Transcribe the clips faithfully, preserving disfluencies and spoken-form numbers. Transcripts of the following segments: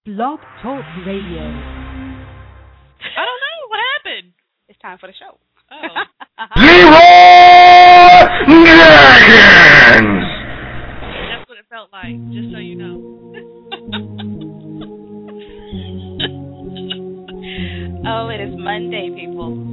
Blog Talk Radio. I don't know. What happened? It's time for the show. Oh. Leroy Jenkins! That's what it felt like, just so you know. Oh, it is Monday, people.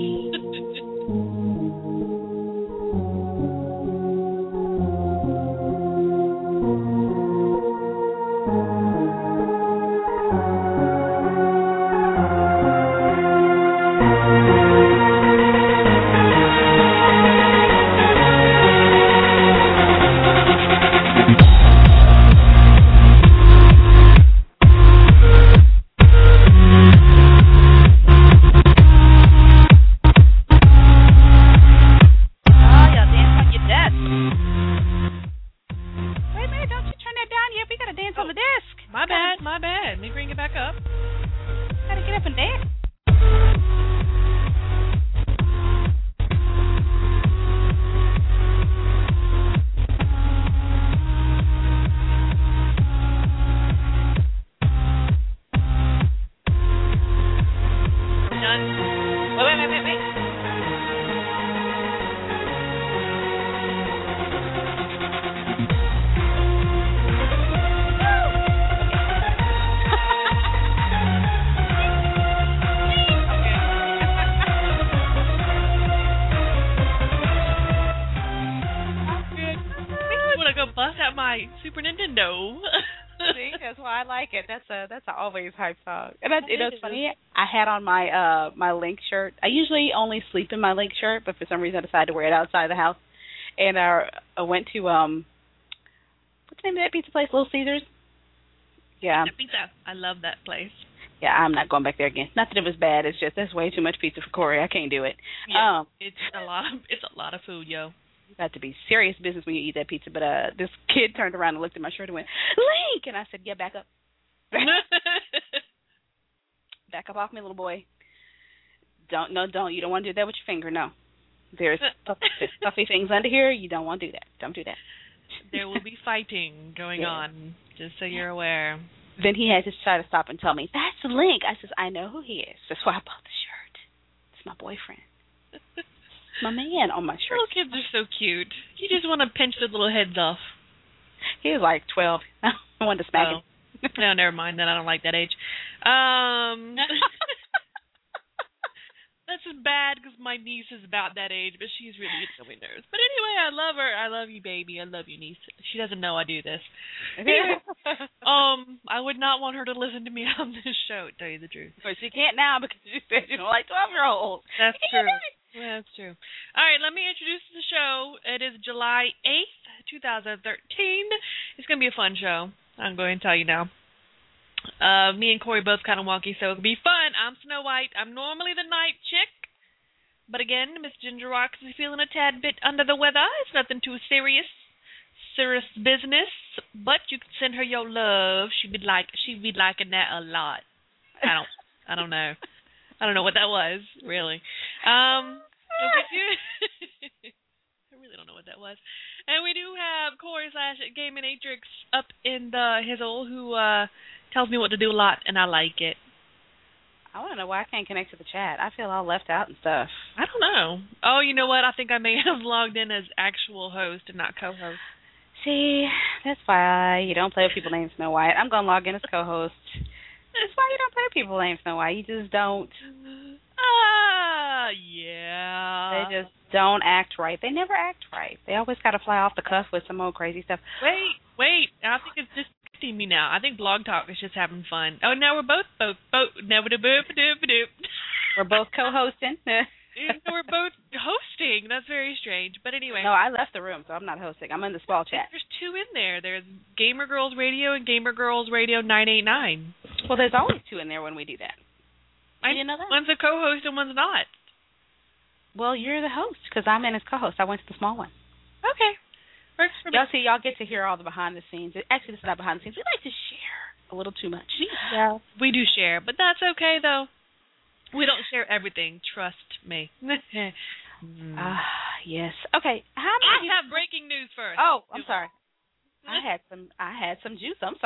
That's a that's a always hype song, and I, you know, it's funny. I had on my uh my Link shirt. I usually only sleep in my Link shirt, but for some reason I decided to wear it outside of the house. And uh, I went to um, what's the name of that pizza place? Little Caesars. Yeah. Pizza. I love that place. Yeah, I'm not going back there again. Not that it was bad. It's just there's way too much pizza for Corey. I can't do it. Yeah, um, it's a lot. Of, it's a lot of food, yo. You got to be serious business when you eat that pizza. But uh, this kid turned around and looked at my shirt and went, "Link," and I said, "Yeah, back up." Back up off me, little boy. Don't no don't you don't want to do that with your finger. No, there's stuffy things under here. You don't want to do that. Don't do that. There will be fighting going yeah. on, just so you're aware. Then he had to try to stop and tell me, "That's Link." I says, "I know who he is. That's why I bought the shirt. It's my boyfriend. It's my man on my shirt." Little kids are so cute. You just want to pinch their little heads off. He was like twelve. I wanted to smack oh. him. No, never mind. Then I don't like that age. Um, that's just bad because my niece is about that age, but she's really getting on my nerves. But anyway, I love her. I love you, baby. I love you, niece. She doesn't know I do this. Anyway, um, I would not want her to listen to me on this show, to tell you the truth. But she can't now because you said you don't like twelve-year-olds. That's true. Well, that's true. All right, let me introduce the show. It is July eighth, twenty thirteen. It's going to be a fun show. I'm going to tell you now. Uh, me and Corey both kind of wonky, so it'll be fun. I'm Snow White. I'm normally the night chick. But again, Miss Ginger Rocks is feeling a tad bit under the weather. It's nothing too serious. Serious business. But you can send her your love. She'd be like she'd be liking that a lot. I don't I don't know. I don't know what that was, really. Um I really don't know what that was. And we do have Corey slash Gaminatrix up in the hizzle who uh, tells me what to do a lot, and I like it. I want to know why I can't connect to the chat. I feel all left out and stuff. I don't know. Oh, you know what? I think I may have logged in as actual host and not co-host. See, that's why you don't play with people named Snow White. I'm going to log in as co-host. That's why you don't play with people named Snow White. You just don't. Ah, uh, yeah. They just don't act right. They never act right. They always got to fly off the cuff with some old crazy stuff. Wait, wait. I think it's just me now. I think Blog Talk is just having fun. Oh, now we're both both both. Never do boop doop doop. We're both co-hosting. We're both hosting. That's very strange. But anyway. No, I left the room, so I'm not hosting. I'm in the small chat. There's two in there. There's Gamer Girls Radio and Gamer Girls Radio nine eight nine. Well, there's always two in there when we do that. I didn't know that. One's a co-host and one's not. Well, you're the host because I'm in as co-host. I went to the small one. Okay. Works for me. Y'all see, y'all get to hear all the behind the scenes. Actually, this is not behind the scenes. We like to share a little too much. Yeah, we do share, but that's okay though. We don't share everything. Trust me. Ah, mm. uh, yes. Okay. How many? I have breaking news first. Oh, I'm sorry. I had some. I had some juice. I'm sorry.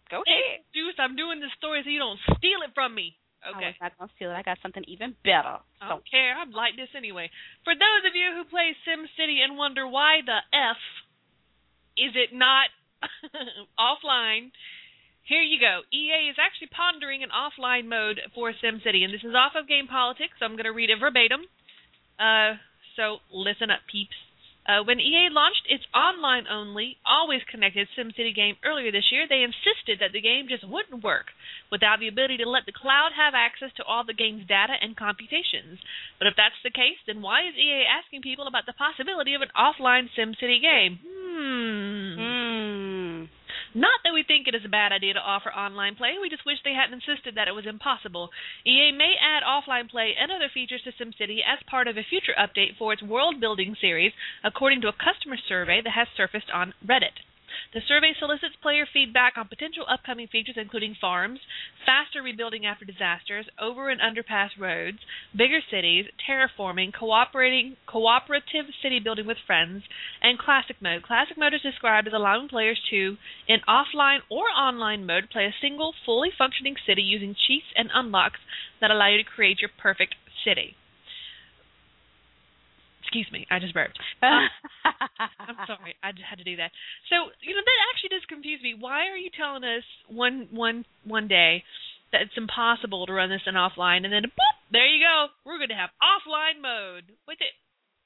Go Hey, ahead. Juice, I'm doing this story so you don't steal it from me. Okay. I was not going to steal it. I got something even better. I So. don't care. I'd like this anyway. For those of you who play SimCity and wonder why the F is it not offline, here you go. E A is actually pondering an offline mode for SimCity, and this is off of Game Politics, so I'm going to read it verbatim. Uh, so listen up, peeps. Uh, when E A launched its online-only, always-connected SimCity game earlier this year, they insisted that the game just wouldn't work without the ability to let the cloud have access to all the game's data and computations. But if that's the case, then why is E A asking people about the possibility of an offline SimCity game? Hmm. Hmm. Not that we think it is a bad idea to offer online play, we just wish they hadn't insisted that it was impossible. E A may add offline play and other features to SimCity as part of a future update for its world-building series, according to a customer survey that has surfaced on Reddit. The survey solicits player feedback on potential upcoming features including farms, faster rebuilding after disasters, over and underpass roads, bigger cities, terraforming, cooperating, cooperative city building with friends, and classic mode. Classic mode is described as allowing players to, in offline or online mode, play a single, fully functioning city using cheats and unlocks that allow you to create your perfect city. Excuse me, I just burped. Um, I'm sorry, I just had to do that. So, you know, that actually does confuse me. Why are you telling us one one one day that it's impossible to run this in offline, and then boop, there you go, we're going to have offline mode with it?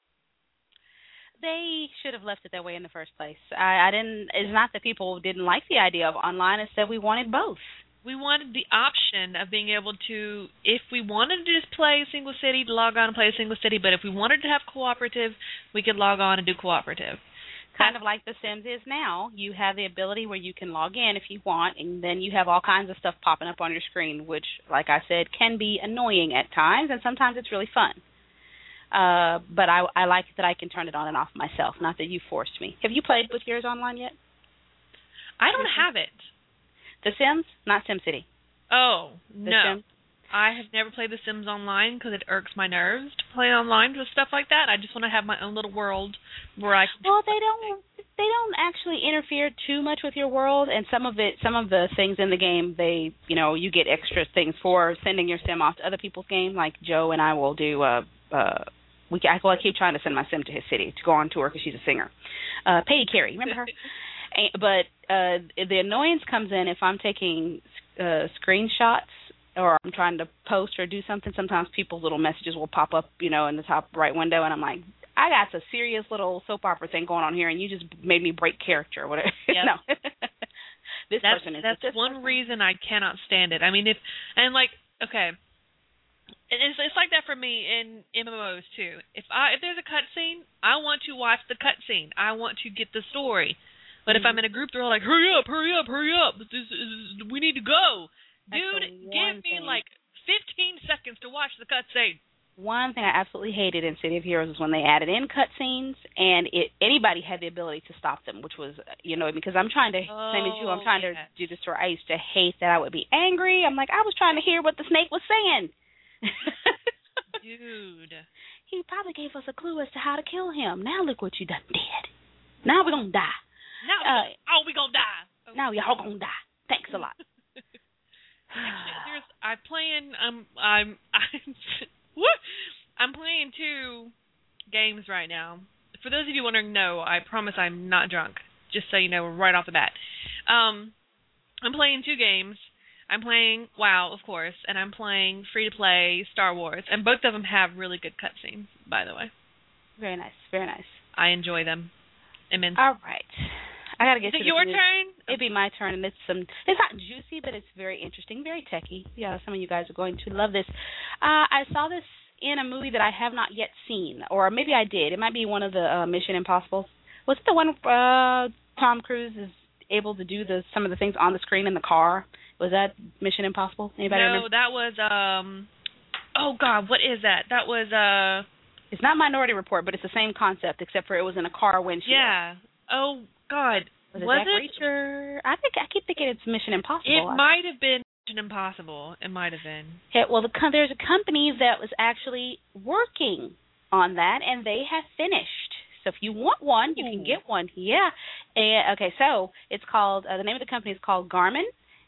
They should have left it that way in the first place. I, I didn't. It's not that people didn't like the idea of online; it's that we wanted both. We wanted the option of being able to, if we wanted to just play a single city, to log on and play a single city, but if we wanted to have cooperative, we could log on and do cooperative. Kind of like The Sims is now. You have the ability where you can log in if you want, and then you have all kinds of stuff popping up on your screen, which, like I said, can be annoying at times, and sometimes it's really fun. Uh, but I, I like that I can turn it on and off myself, not that you forced me. Have you played with yours online yet? I don't have it. The Sims, not SimCity. Oh, the no. Sims? I have never played The Sims online because it irks my nerves to play online with stuff like that. I just want to have my own little world where I can... Well, they don't they don't actually interfere too much with your world, and some of it, some of the things in the game, they, you know, you get extra things for sending your Sim off to other people's game. Like Joe and I will do, uh, uh, we I, well, I keep trying to send my Sim to his city to go on tour because she's a singer. Uh, Peggy Carey, remember her? But uh, the annoyance comes in if I'm taking uh, screenshots or I'm trying to post or do something. Sometimes people's little messages will pop up, you know, in the top right window, and I'm like, I got a serious little soap opera thing going on here, and you just made me break character or whatever. Yep. No. This that's, person is. That's this one person. reason I cannot stand it. I mean, if and like, okay, it's it's like that for me in M M Os too. If I if there's a cutscene, I want to watch the cutscene. I want to get the story. But if I'm in a group, they're all like, hurry up, hurry up, hurry up. This is, we need to go. That's Dude, give me thing. like fifteen seconds to watch the cutscene. One thing I absolutely hated in City of Heroes is when they added in cutscenes and it anybody had the ability to stop them, which was, you know, because I'm trying to, oh, same as you, I'm trying yes. to do this story. I used to hate that I would be angry. I'm like, I was trying to hear what the snake was saying. Dude. He probably gave us a clue as to how to kill him. Now look what you done did. Now we're going to die. Now, uh, oh, we gonna die. Oh. Now y'all gonna die. Thanks a lot. Actually, I'm playing. Um, I'm. I'm. What? I'm playing two games right now. For those of you wondering, no, I promise I'm not drunk. Just so you know, right off the bat. Um, I'm playing two games. I'm playing WoW, of course, and I'm playing free-to-play Star Wars, and both of them have really good cutscenes, by the way. Very nice. Very nice. I enjoy them immensely. All right. I gotta get Is to it your news. turn? It'd be my turn, and it's some. It's not juicy, but it's very interesting, very techy. Yeah, some of you guys are going to love this. Uh, I saw this in a movie that I have not yet seen, or maybe I did. It might be one of the uh, Mission Impossible. Was it the one uh, Tom Cruise is able to do the some of the things on the screen in the car? Was that Mission Impossible? Anybody no, remember? that was um. Oh God, what is that? That was uh. It's not Minority Report, but it's the same concept, except for it was in a car windshield. Yeah. Oh God. Was it was Jack it? Reacher? I think I keep thinking it's Mission Impossible. It might have been Mission Impossible. It might have been. Yeah, well, the, there's a company that was actually working on that, and they have finished. So if you want one, you can get one. Yeah. And, okay, so it's called, uh, the name of the company is called Garmin,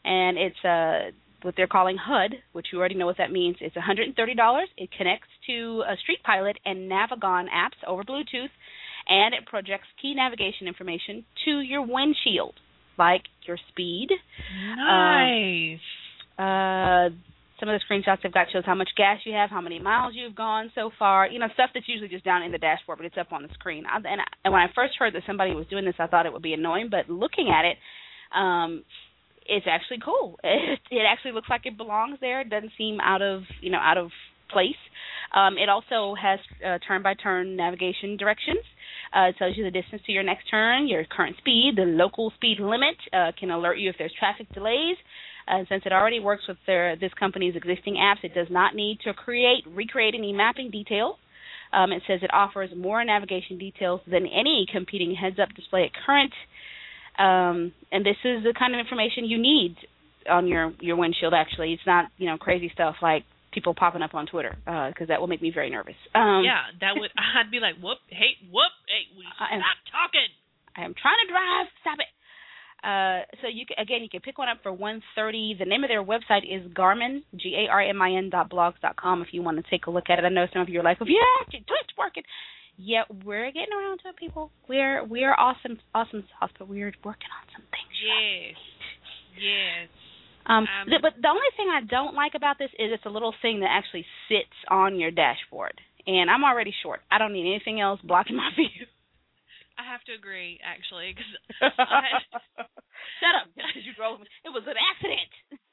and it's uh, what they're calling H U D, which you already know what that means. It's one hundred thirty dollars. It connects to a Street Pilot and Navigon apps over Bluetooth, and it projects key navigation information to your windshield, like your speed. Nice. Um, uh, some of the screenshots they've got shows how much gas you have, how many miles you've gone so far, you know, stuff that's usually just down in the dashboard, but it's up on the screen. I, and, I, and when I first heard that somebody was doing this, I thought it would be annoying, but looking at it, um, it's actually cool. It, it actually looks like it belongs there. It doesn't seem out of, you know, out of place. Um, it also has uh, turn-by-turn navigation directions. Uh, it tells you the distance to your next turn, your current speed, the local speed limit, uh, can alert you if there's traffic delays. Uh, since it already works with their, this company's existing apps, it does not need to create, recreate any mapping details. Um, it says it offers more navigation details than any competing heads-up display at current. Um, and this is the kind of information you need on your, your windshield, actually. It's not, you know, crazy stuff like people popping up on Twitter, because uh, that will make me very nervous. Um, yeah, that would, I'd be like, whoop, hey, whoop, hey, will you stop am, talking? I am trying to drive, stop it. Uh, so you can, again, you can pick one up for one hundred thirty dollars. The name of their website is Garmin, G A R M I N dot blogs dot com if you want to take a look at it. I know some of you are like, well, yeah, Twitch working. Yeah, we're getting around to it, people. We're we're awesome, awesome sauce, but we're working on some things. Yes, yes. Um, um th- but the only thing I don't like about this is it's a little thing that actually sits on your dashboard, and I'm already short. I don't need anything else blocking my view. I have to agree, actually. Cause I, Shut up. You drove me. It was an accident.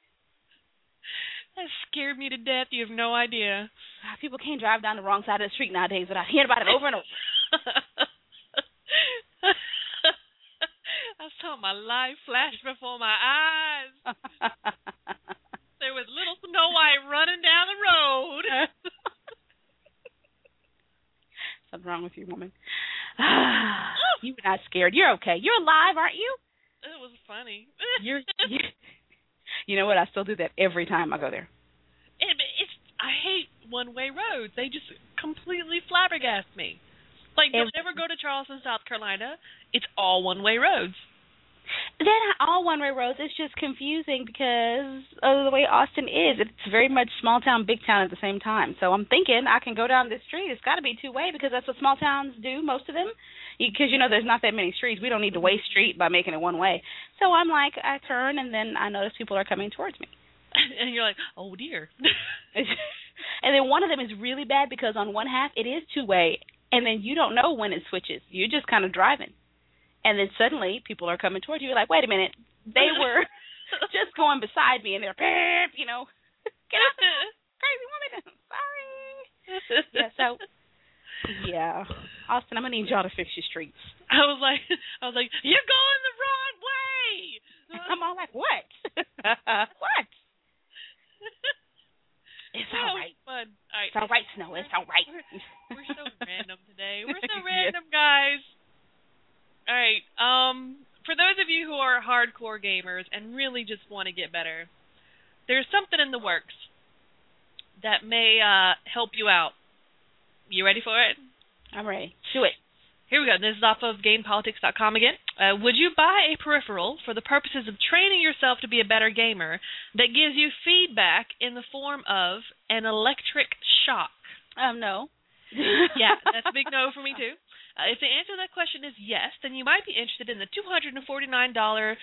That scared me to death. You have no idea. People can't drive down the wrong side of the street nowadays without hearing about it over and over. I saw my life flash before my eyes. There was little Snow White running down the road. Something wrong with you, woman. You're not scared. You're okay. You're alive, aren't you? It was funny. You're, you, you know what? I still do that every time I go there. It, it's I hate one-way roads. They just completely flabbergast me. Like, don't ever go to Charleston, South Carolina. It's all one-way roads. They're not all one-way roads. It's just confusing because of the way Austin is. It's very much small town, big town at the same time. So I'm thinking I can go down this street. It's got to be two-way because that's what small towns do, most of them. Because, you know, there's not that many streets. We don't need to waste street by making it one-way. So I'm like, I turn, and then I notice people are coming towards me. And you're like, oh, dear. And then one of them is really bad because on one half it is two-way, and then you don't know when it switches. You're just kind of driving. And then suddenly people are coming towards you. You're like, wait a minute. They were just going beside me, and they're, you know, get out the crazy woman. Sorry. Yeah, so, yeah. Austin, I'm going to need y'all to fix your streets. I was like, I was like, you're going the wrong way. I'm all like, what? What? It's all right. Fun. All right. It's all right, Snow. It's all right. We're, we're so random today. We're so random, guys. All right. Um, for those of you who are hardcore gamers and really just want to get better, there's something in the works that may uh, help you out. You ready for it? I'm ready. Do it. Here we go. This is off of game politics dot com again. Uh, would you buy a peripheral for the purposes of training yourself to be a better gamer that gives you feedback in the form of an electric shock? Um, no. Yeah, that's a big no for me, too. Uh, if the answer to that question is yes, then you might be interested in the two hundred forty-nine dollars...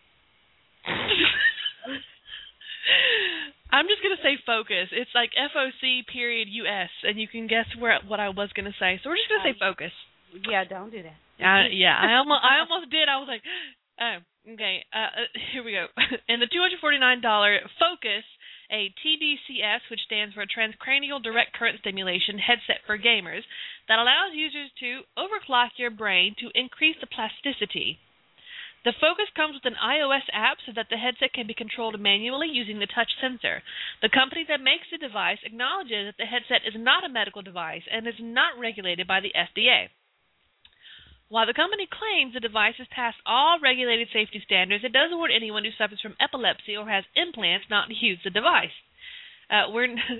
I'm just going to say Focus. It's like F O C period U S, and you can guess where what I was going to say. So we're just going to say Focus. Yeah, don't do that. Uh, yeah, I almost, I almost did. I was like, oh, okay. Uh, uh, here we go. In the two hundred forty-nine dollars Focus, a T D C S, which stands for Transcranial Direct Current Stimulation headset for gamers, that allows users to overclock your brain to increase the plasticity. The Focus comes with an iOS app so that the headset can be controlled manually using the touch sensor. The company that makes the device acknowledges that the headset is not a medical device and is not regulated by the F D A. While the company claims the device has passed all regulated safety standards, it does warn anyone who suffers from epilepsy or has implants not to use the device. Uh, we're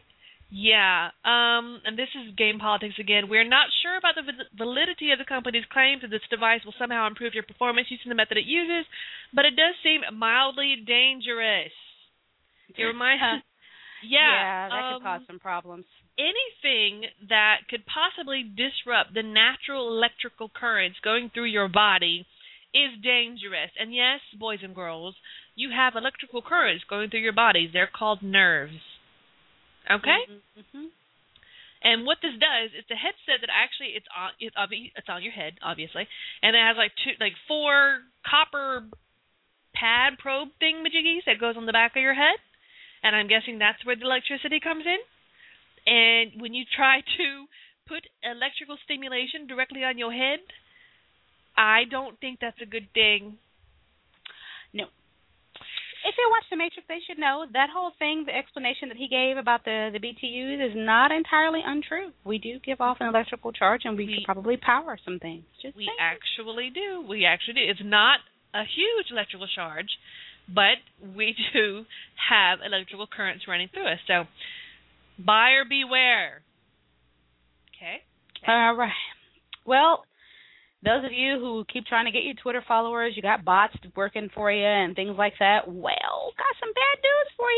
Yeah, um, and this is game politics again. We're not sure about the val- validity of the company's claims that this device will somehow improve your performance using the method it uses, but it does seem mildly dangerous. It reminds, yeah, yeah, that um, could cause some problems. anything that could possibly disrupt the natural electrical currents going through your body is dangerous. And yes, boys and girls, you have electrical currents going through your bodies. They're called nerves. Okay? Mm-hmm. And what this does is the headset that actually it's on it's, obvi- it's on your head, obviously, and it has like two like four copper pad probe thingamajiggies that goes on the back of your head, and I'm guessing that's where the electricity comes in. And when you try to put electrical stimulation directly on your head, I don't think that's a good thing. No. If they watch The Matrix, they should know that whole thing, the explanation that he gave about the, the B T Us is not entirely untrue. We do give off an electrical charge, and we, we could probably power some things. Just we saying. actually do. We actually do. It's not a huge electrical charge, but we do have electrical currents running through us. So buyer beware. Okay? okay. All right. Well, those of you who keep trying to get your Twitter followers, you got bots working for you and things like that, well, got some bad news for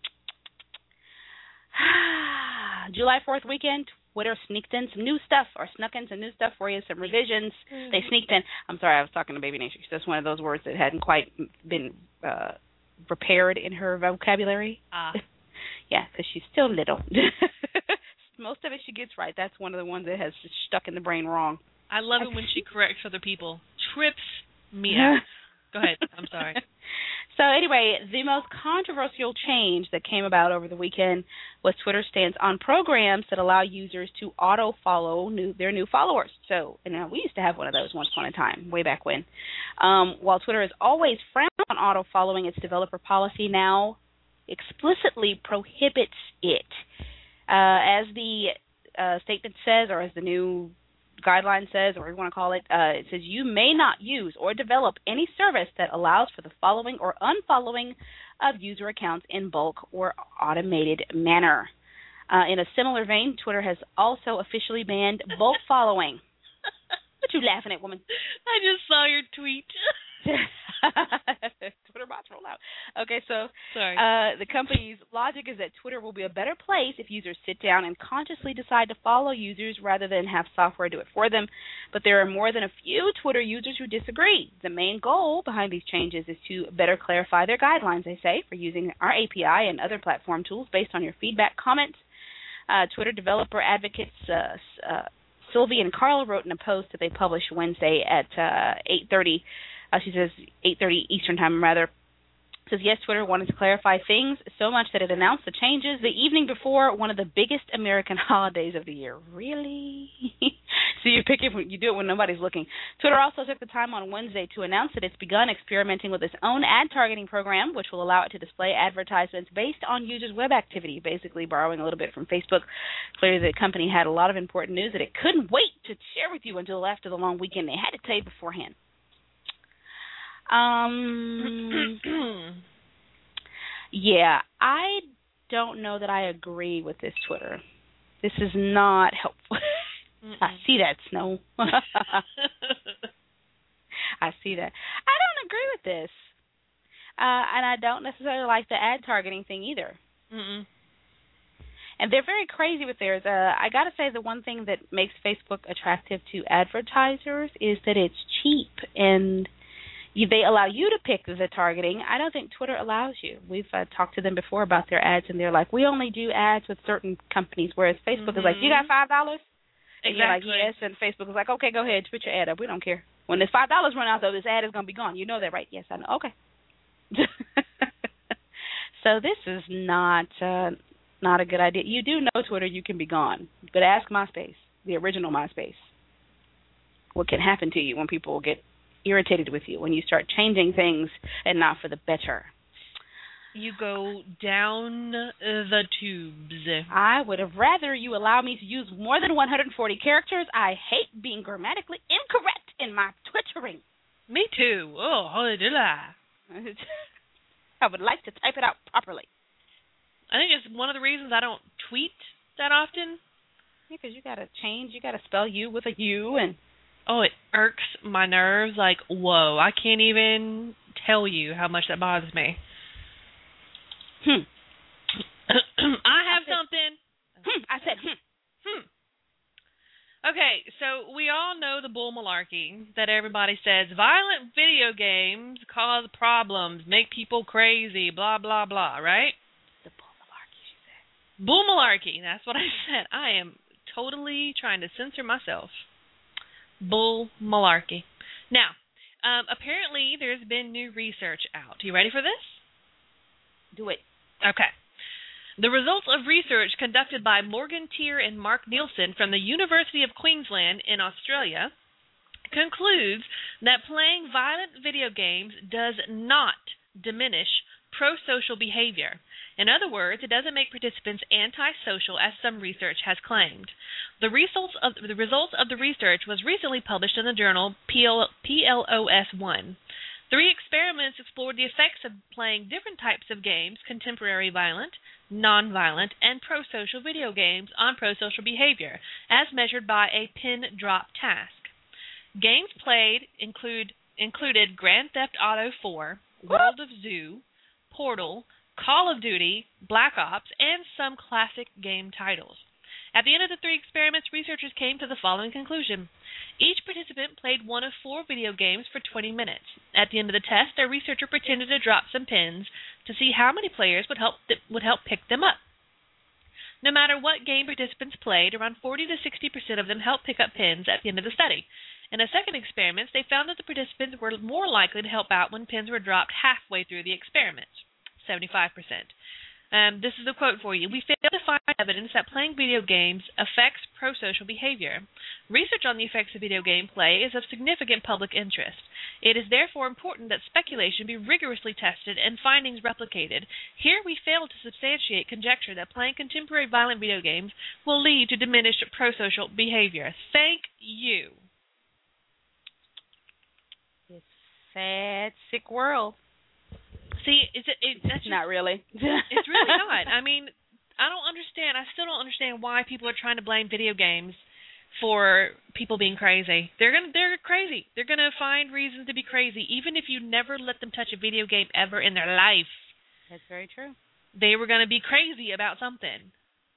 you. July fourth weekend, Twitter sneaked in some new stuff, or snuck in some new stuff for you, some revisions. Mm-hmm. They sneaked in. I'm sorry, I was talking to Baby Nature. That's one of those words that hadn't quite been uh, prepared in her vocabulary. Ah. Yeah, because she's still little. Most of it she gets right. That's one of the ones that has stuck in the brain wrong. I love it when she corrects other people. Trips me out. Go ahead. I'm sorry. So anyway, the most controversial change that came about over the weekend was Twitter's stance on programs that allow users to auto-follow new, their new followers. So, you know, we used to have one of those once upon a time, way back when. Um, while Twitter has always frowned on auto-following, its developer policy now explicitly prohibits it. Uh, as the uh, statement says, or as the new guideline says, or whatever you want to call it, uh, it says you may not use or develop any service that allows for the following or unfollowing of user accounts in bulk or automated manner. Uh, in a similar vein, Twitter has also officially banned bulk following. What you laughing at, woman? I just saw your tweet. Twitter bots roll out. Okay, so Sorry. Uh, the company's logic is that Twitter will be a better place if users sit down and consciously decide to follow users rather than have software do it for them. But there are more than a few Twitter users who disagree. The main goal behind these changes is to better clarify their guidelines, they say, for using our A P I and other platform tools based on your feedback, comments. Uh, Twitter developer advocates uh, uh, Sylvie and Carla wrote in a post that they published Wednesday at uh, eight thirty. Uh, she says eight thirty Eastern Time, rather. Says, yes, Twitter wanted to clarify things so much that it announced the changes the evening before one of the biggest American holidays of the year. Really? So you pick it when you do it when nobody's looking. Twitter also took the time on Wednesday to announce that it's begun experimenting with its own ad targeting program, which will allow it to display advertisements based on users' web activity, basically borrowing a little bit from Facebook. Clearly, the company had a lot of important news that it couldn't wait to share with you until after the long weekend. They had to tell you beforehand. Um, yeah, I don't know that I agree with this Twitter. This is not helpful. I see that, Snow. I see that. I don't agree with this. Uh, and I don't necessarily like the ad targeting thing either. Mm-mm. And they're very crazy with theirs. Uh, I got to say the one thing that makes Facebook attractive to advertisers is that it's cheap and You, they allow you to pick the targeting. I don't think Twitter allows you. We've uh, talked to them before about their ads, and they're like, we only do ads with certain companies, whereas Facebook mm-hmm. is like, you got five dollars? And exactly. you're like, yes, and Facebook is like, okay, go ahead, put your ad up. We don't care. When this five dollars run out, though, this ad is going to be gone. You know that, right? Yes, I know. Okay. So this is not uh, not a good idea. You do know, Twitter, you can be gone. But ask MySpace, the original MySpace, what can happen to you when people get irritated with you, when you start changing things and not for the better. You go down the tubes. I would have rather you allow me to use more than one hundred forty characters. I hate being grammatically incorrect in my twittering. Me too. Oh, did I? I would like to type it out properly. I think it's one of the reasons I don't tweet that often. Yeah, because you got to change. You got to spell you with a U. And oh, it irks my nerves. Like, whoa, I can't even tell you how much that bothers me. Hmm. I have I said, something. Hmm. I said, hmm. Hmm. Okay, so we all know the bull malarkey that everybody says violent video games cause problems, make people crazy, blah, blah, blah, right? The bull malarkey, she said. Bull malarkey, that's what I said. I am totally trying to censor myself. Bull malarkey. Now, um, apparently there's been new research out. You ready for this? Do it. Okay. The results of research conducted by Morgan Tier and Mark Nielsen from the University of Queensland in Australia concludes that playing violent video games does not diminish pro-social behavior. In other words, it doesn't make participants antisocial, as some research has claimed. The results of the results of the research was recently published in the journal P L O S one. Three experiments explored the effects of playing different types of games, contemporary violent, non-violent, and pro-social video games on pro-social behavior, as measured by a pin drop task. Games played include included Grand Theft Auto four, World of Zoo, Portal, Call of Duty, Black Ops, and some classic game titles. At the end of the three experiments, researchers came to the following conclusion. Each participant played one of four video games for twenty minutes. At the end of the test, their researcher pretended to drop some pins to see how many players would help th- would help pick them up. No matter what game participants played, around forty to sixty percent of them helped pick up pins at the end of the study. In a second experiment, they found that the participants were more likely to help out when pins were dropped halfway through the experiment, seventy-five percent. Um, this is a quote for you. We failed to find evidence that playing video games affects pro-social behavior. Research on the effects of video game play is of significant public interest. It is therefore important that speculation be rigorously tested and findings replicated. Here we fail to substantiate conjecture that playing contemporary violent video games will lead to diminished pro-social behavior. Thank you. It's a sad, sick world. See, it's it, it that's just, not really. It's really not. I mean, I don't understand. I still don't understand why people are trying to blame video games for people being crazy. They're gonna they're crazy. They're gonna find reasons to be crazy, even if you never let them touch a video game ever in their life. That's very true. They were gonna be crazy about something.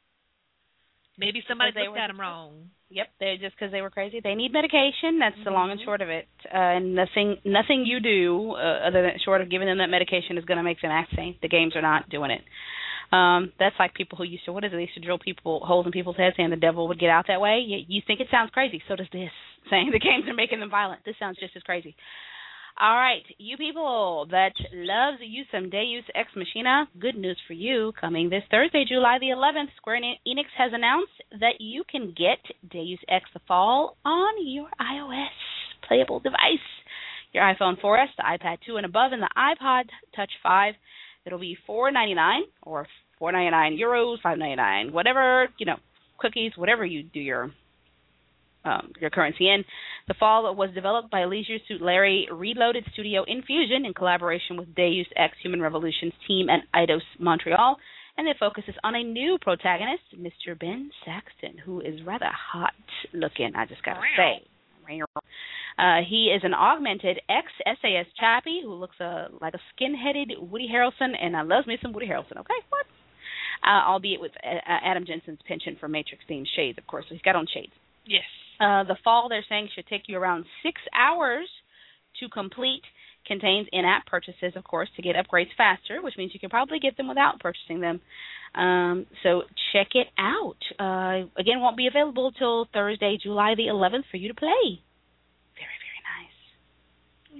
Maybe somebody looked at them wrong. Yep, they just because they were crazy. They need medication. That's mm-hmm. the long and short of it. Uh, and nothing, nothing you do uh, other than short of giving them that medication is going to make them act sane. The games are not doing it. Um, that's like people who used to, what is it? They used to drill people holes in people's heads, saying the devil would get out that way. You, you think it sounds crazy. So does this, saying the games are making them violent. This sounds just as crazy. All right, you people that loves you some Deus Ex Machina, good news for you. Coming this Thursday, July the eleventh, Square Enix has announced that you can get Deus Ex The Fall on your iOS playable device. Your iPhone four S, the iPad two and above, and the iPod Touch five. It'll be four ninety-nine or four ninety-nine euros, five ninety-nine, whatever, you know, cookies, whatever you do your Um, your currency in. The Fall was developed by Leisure Suit Larry Reloaded Studio Infusion in collaboration with Deus Ex Human Revolution's team at Eidos Montreal, and it focuses on a new protagonist, Mister Ben Saxton, who is rather hot looking, I just gotta say. Uh, he is an augmented ex-S A S chappie who looks uh, like a skin-headed Woody Harrelson, and I love me some Woody Harrelson, okay? What? Uh, albeit with uh, Adam Jensen's penchant for Matrix-themed shades, of course, so he's got on shades. Yes. Uh, the Fall, they're saying, should take you around six hours to complete. Contains in-app purchases, of course, to get upgrades faster, which means you can probably get them without purchasing them. Um, so check it out. Uh, again, won't be available till Thursday, July the eleventh, for you to play. Very, very nice.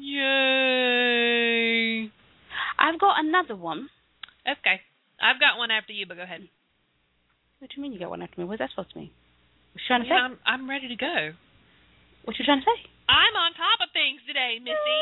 Yay. I've got another one. Okay. I've got one after you, but go ahead. What do you mean you got one after me? What's that supposed to mean? What you trying to yeah, say? I'm, I'm ready to go. What you trying to say? I'm on top of things today, Missy.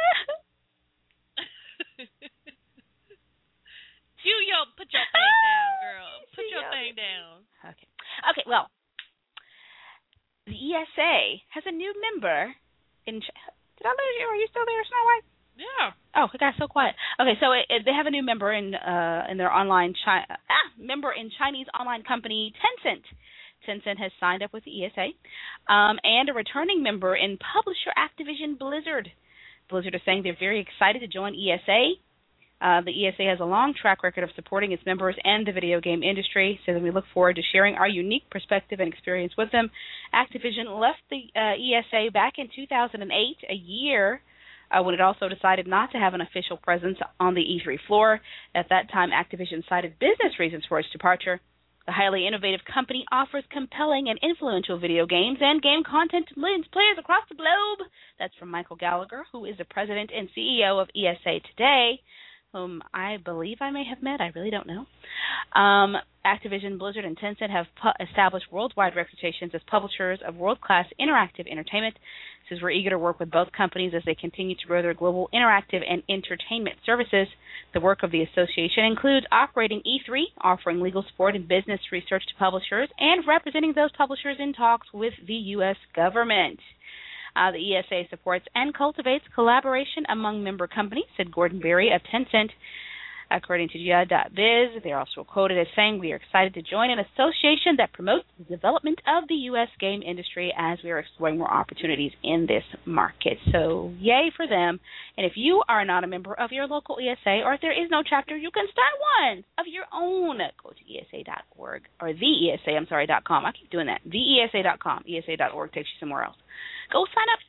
you, yo, put your thing down, girl. Put your thing down. Okay. Okay, well, the E S A has a new member in... Did I lose you? Are you still there, Snow White? Yeah. Oh, it got so quiet. Okay, so it, it, they have a new member in uh, in their online chi- ah, member in Chinese online company Tencent. Tencent has signed up with the E S A, um, and a returning member in publisher Activision Blizzard. Blizzard is saying they're very excited to join E S A. Uh, the E S A has a long track record of supporting its members and the video game industry, so that we look forward to sharing our unique perspective and experience with them. Activision left the uh, E S A back in two thousand eight, a year uh, when it also decided not to have an official presence on the E three floor. At that time, Activision cited business reasons for its departure. The highly innovative company offers compelling and influential video games and game content to millions of players across the globe. That's from Michael Gallagher, who is the president and C E O of E S A Today, whom I believe I may have met. I really don't know. Um, Activision, Blizzard, and Tencent have pu- established worldwide reputations as publishers of world-class interactive entertainment. Says we're eager to work with both companies as they continue to grow their global interactive and entertainment services. The work of the association includes operating E three, offering legal support and business research to publishers, and representing those publishers in talks with the U S government. Uh, the E S A supports and cultivates collaboration among member companies, said Gordon Berry of Tencent. According to Jia dot biz, they are also quoted as saying, we are excited to join an association that promotes the development of the U S game industry as we are exploring more opportunities in this market. So, yay for them. And if you are not a member of your local E S A, or if there is no chapter, you can start one of your own. Go to E S A dot org, or the E S A, I'm sorry, dot com. I keep doing that. the E S A dot com. E S A dot org takes you somewhere else. Go sign up.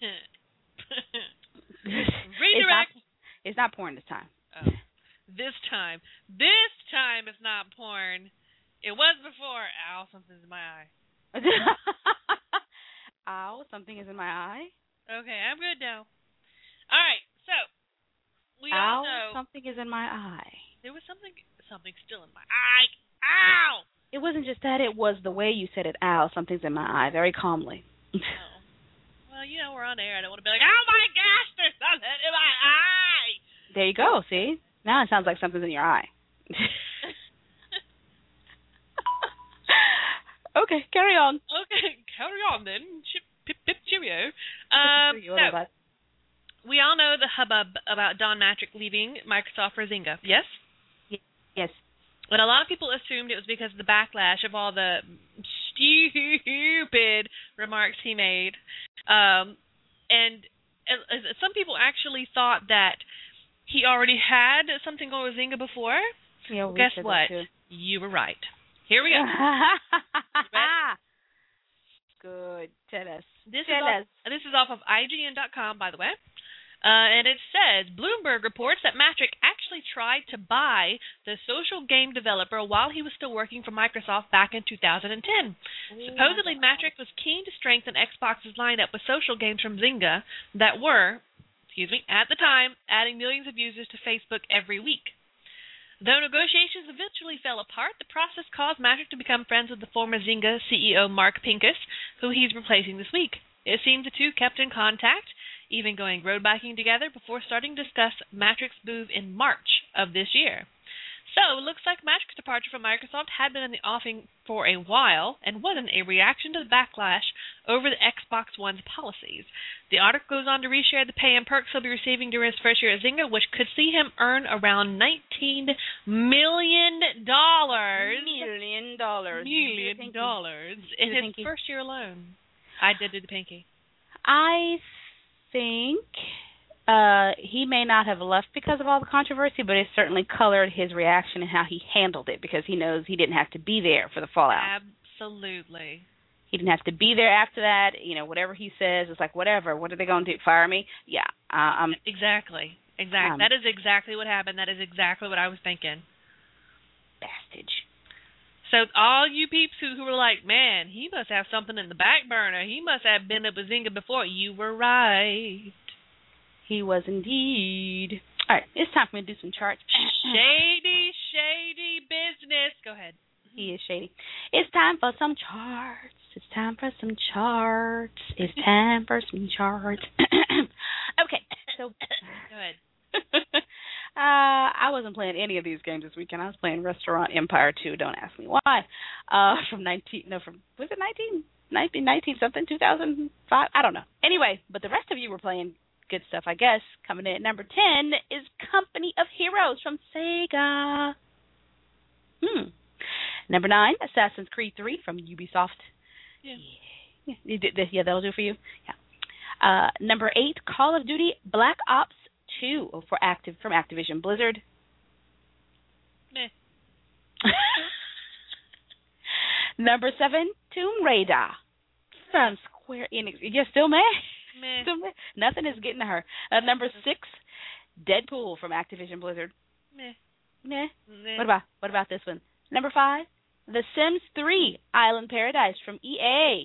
Redirect. It's not, it's not porn this time. Oh. This time. This time it's not porn. It was before. Ow, something's in my eye. Ow, something is in my eye? Okay, I'm good now. All right, so we Ow, all know something is in my eye. There was something something still in my eye. Ow! It wasn't just that, it was the way you said it. Ow, something's in my eye, very calmly. Oh. Well, you know, we're on air. I don't want to be like, oh my gosh, there's something in my eye. There you go, see? Now it sounds like something's in your eye. Okay, carry on. Okay, carry on then. Chip, pip, pip, cheerio. Um, so, we all know the hubbub about Don Mattrick leaving Microsoft for Zynga, yes? Yes. But a lot of people assumed it was because of the backlash of all the stupid remarks he made. Um, and uh, some people actually thought that he already had something going with Zynga before. Yeah, well, guess what? You were right. Here we go. Good. Tell us. This Tell is us. Off, this is off of I G N dot com, by the way. Uh, and it says, Bloomberg reports that Mattrick actually tried to buy the social game developer while he was still working for Microsoft back in two thousand ten. Ooh, Supposedly, Mattrick was keen to strengthen Xbox's lineup with social games from Zynga that were, excuse me, at the time, adding millions of users to Facebook every week. Though negotiations eventually fell apart, the process caused Mattrick to become friends with the former Zynga C E O Mark Pincus, who he's replacing this week. It seems the two kept in contact, even going road biking together before starting to discuss Mattrick's move in March of this year. So it looks like Mattrick's departure from Microsoft had been in the offing for a while and wasn't a reaction to the backlash over the Xbox One's policies. The article goes on to reshare the pay and perks he'll be receiving during his first year at Zynga, which could see him earn around nineteen million dollars. Million dollars. Million dollars in his pinky. first year alone. I did do the pinky. I think uh, he may not have left because of all the controversy, but it certainly colored his reaction and how he handled it, because he knows he didn't have to be there for the fallout. Absolutely. He didn't have to be there after that. You know, whatever he says, it's like, whatever. What are they going to do? Fire me? Yeah. Uh, um, exactly. Exactly. Um, that is exactly what happened. That is exactly what I was thinking. Bastage. So all you peeps who, who were like, man, he must have something in the back burner. He must have been up with Zynga before. You were right. He was indeed. All right, it's time for me to do some charts. Shady, shady business. Go ahead. He is shady. It's time for some charts. It's time for some charts. It's time for some charts. Okay, so. Go ahead. Uh, I wasn't playing any of these games this weekend. I was playing Restaurant Empire two. Don't ask me why. Uh, from nineteen, no, from was it nineteen, nineteen, nineteen something, two thousand five? I don't know. Anyway, but the rest of you were playing good stuff, I guess. Coming in at number ten is Company of Heroes from Sega. Hmm. Number nine, Assassin's Creed three from Ubisoft. Yeah. Yeah, you did this- yeah, that'll do for you. Yeah. Uh, number eight, Call of Duty Black Ops two for active from Activision Blizzard. Meh. Number seven, Tomb Raider from Square Enix. You're still mad? Meh. Still mad? Nothing is getting to her. Uh, number six, Deadpool from Activision Blizzard. Meh. Meh. Meh. What about what about this one? Number five, The Sims three Island Paradise from E A.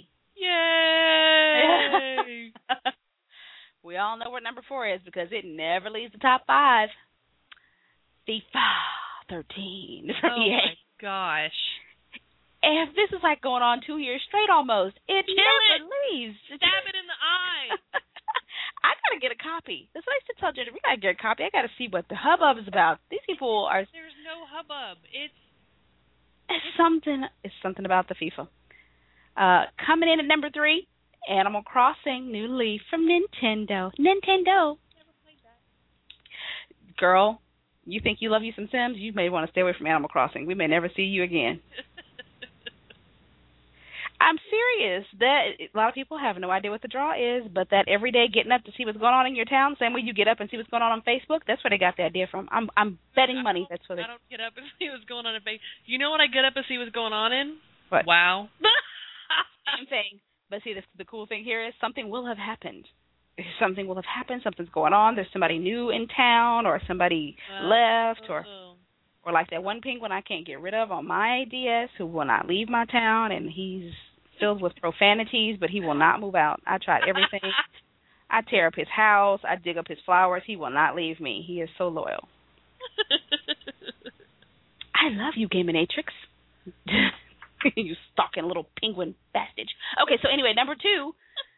Yay! We all know what number four is because it never leaves the top five. FIFA thirteen from Oh E A. my gosh. And this is like going on two years straight almost. It Kill never it. leaves. Stab it in the eye. I gotta get a copy. That's what I used to tell Ginger. We gotta get a copy. I gotta see what the hubbub is about. These people are. There's no hubbub. It's It's something. It's something about the FIFA. Uh, coming in at number three, Animal Crossing New Leaf from Nintendo. Nintendo. never played that. Girl, you think you love you some Sims? You may want to stay away from Animal Crossing. We may never see you again. I'm serious. That a lot of people have no idea what the draw is, but that every day getting up to see what's going on in your town, same way you get up and see what's going on on Facebook. That's where they got the idea from. I'm I'm betting money. That's where they. I don't get up and see what's going on in Facebook. You know what I get up and see what's going on in? What? Wow. Same thing. But see, the, the cool thing here is something will have happened. Something will have happened. Something's going on. There's somebody new in town, or somebody Uh, left, or oh. or like that one penguin I can't get rid of on my D S who will not leave my town, and he's filled with profanities, but he will not move out. I tried everything. I tear up his house. I dig up his flowers. He will not leave me. He is so loyal. I love you, Gaminatrix. You stalking little penguin bastard. Okay, so anyway, number two,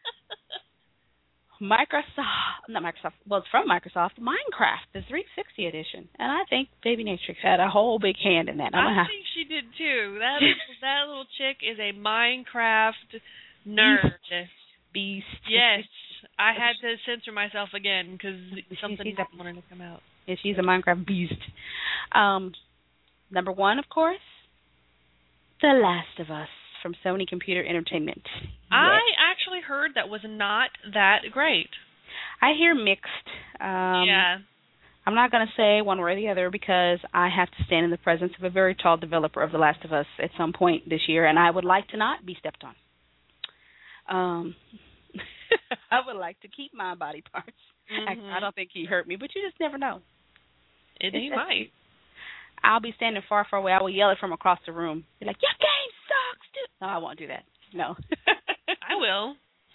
Microsoft, not Microsoft, well, it's from Microsoft, Minecraft, the three sixty edition. And I think Baby Natrix had a whole big hand in that. I'm I gonna think she did too. That that little chick is a Minecraft nerd. Beast. Yes, I had to censor myself again because something she's a- wanted to come out. Yeah, she's a Minecraft beast. Um, number one, of course, The Last of Us from Sony Computer Entertainment. I Yes. actually heard that was not that great. I hear mixed. Um, yeah. I'm not going to say one way or the other because I have to stand in the presence of a very tall developer of The Last of Us at some point this year, and I would like to not be stepped on. Um, I would like to keep my body parts. Mm-hmm. I, I don't think he hurt me, but you just never know. It, he might. I'll be standing far, far away. I will yell it from across the room. Be like, your game sucks, dude. No, I won't do that. No. I will.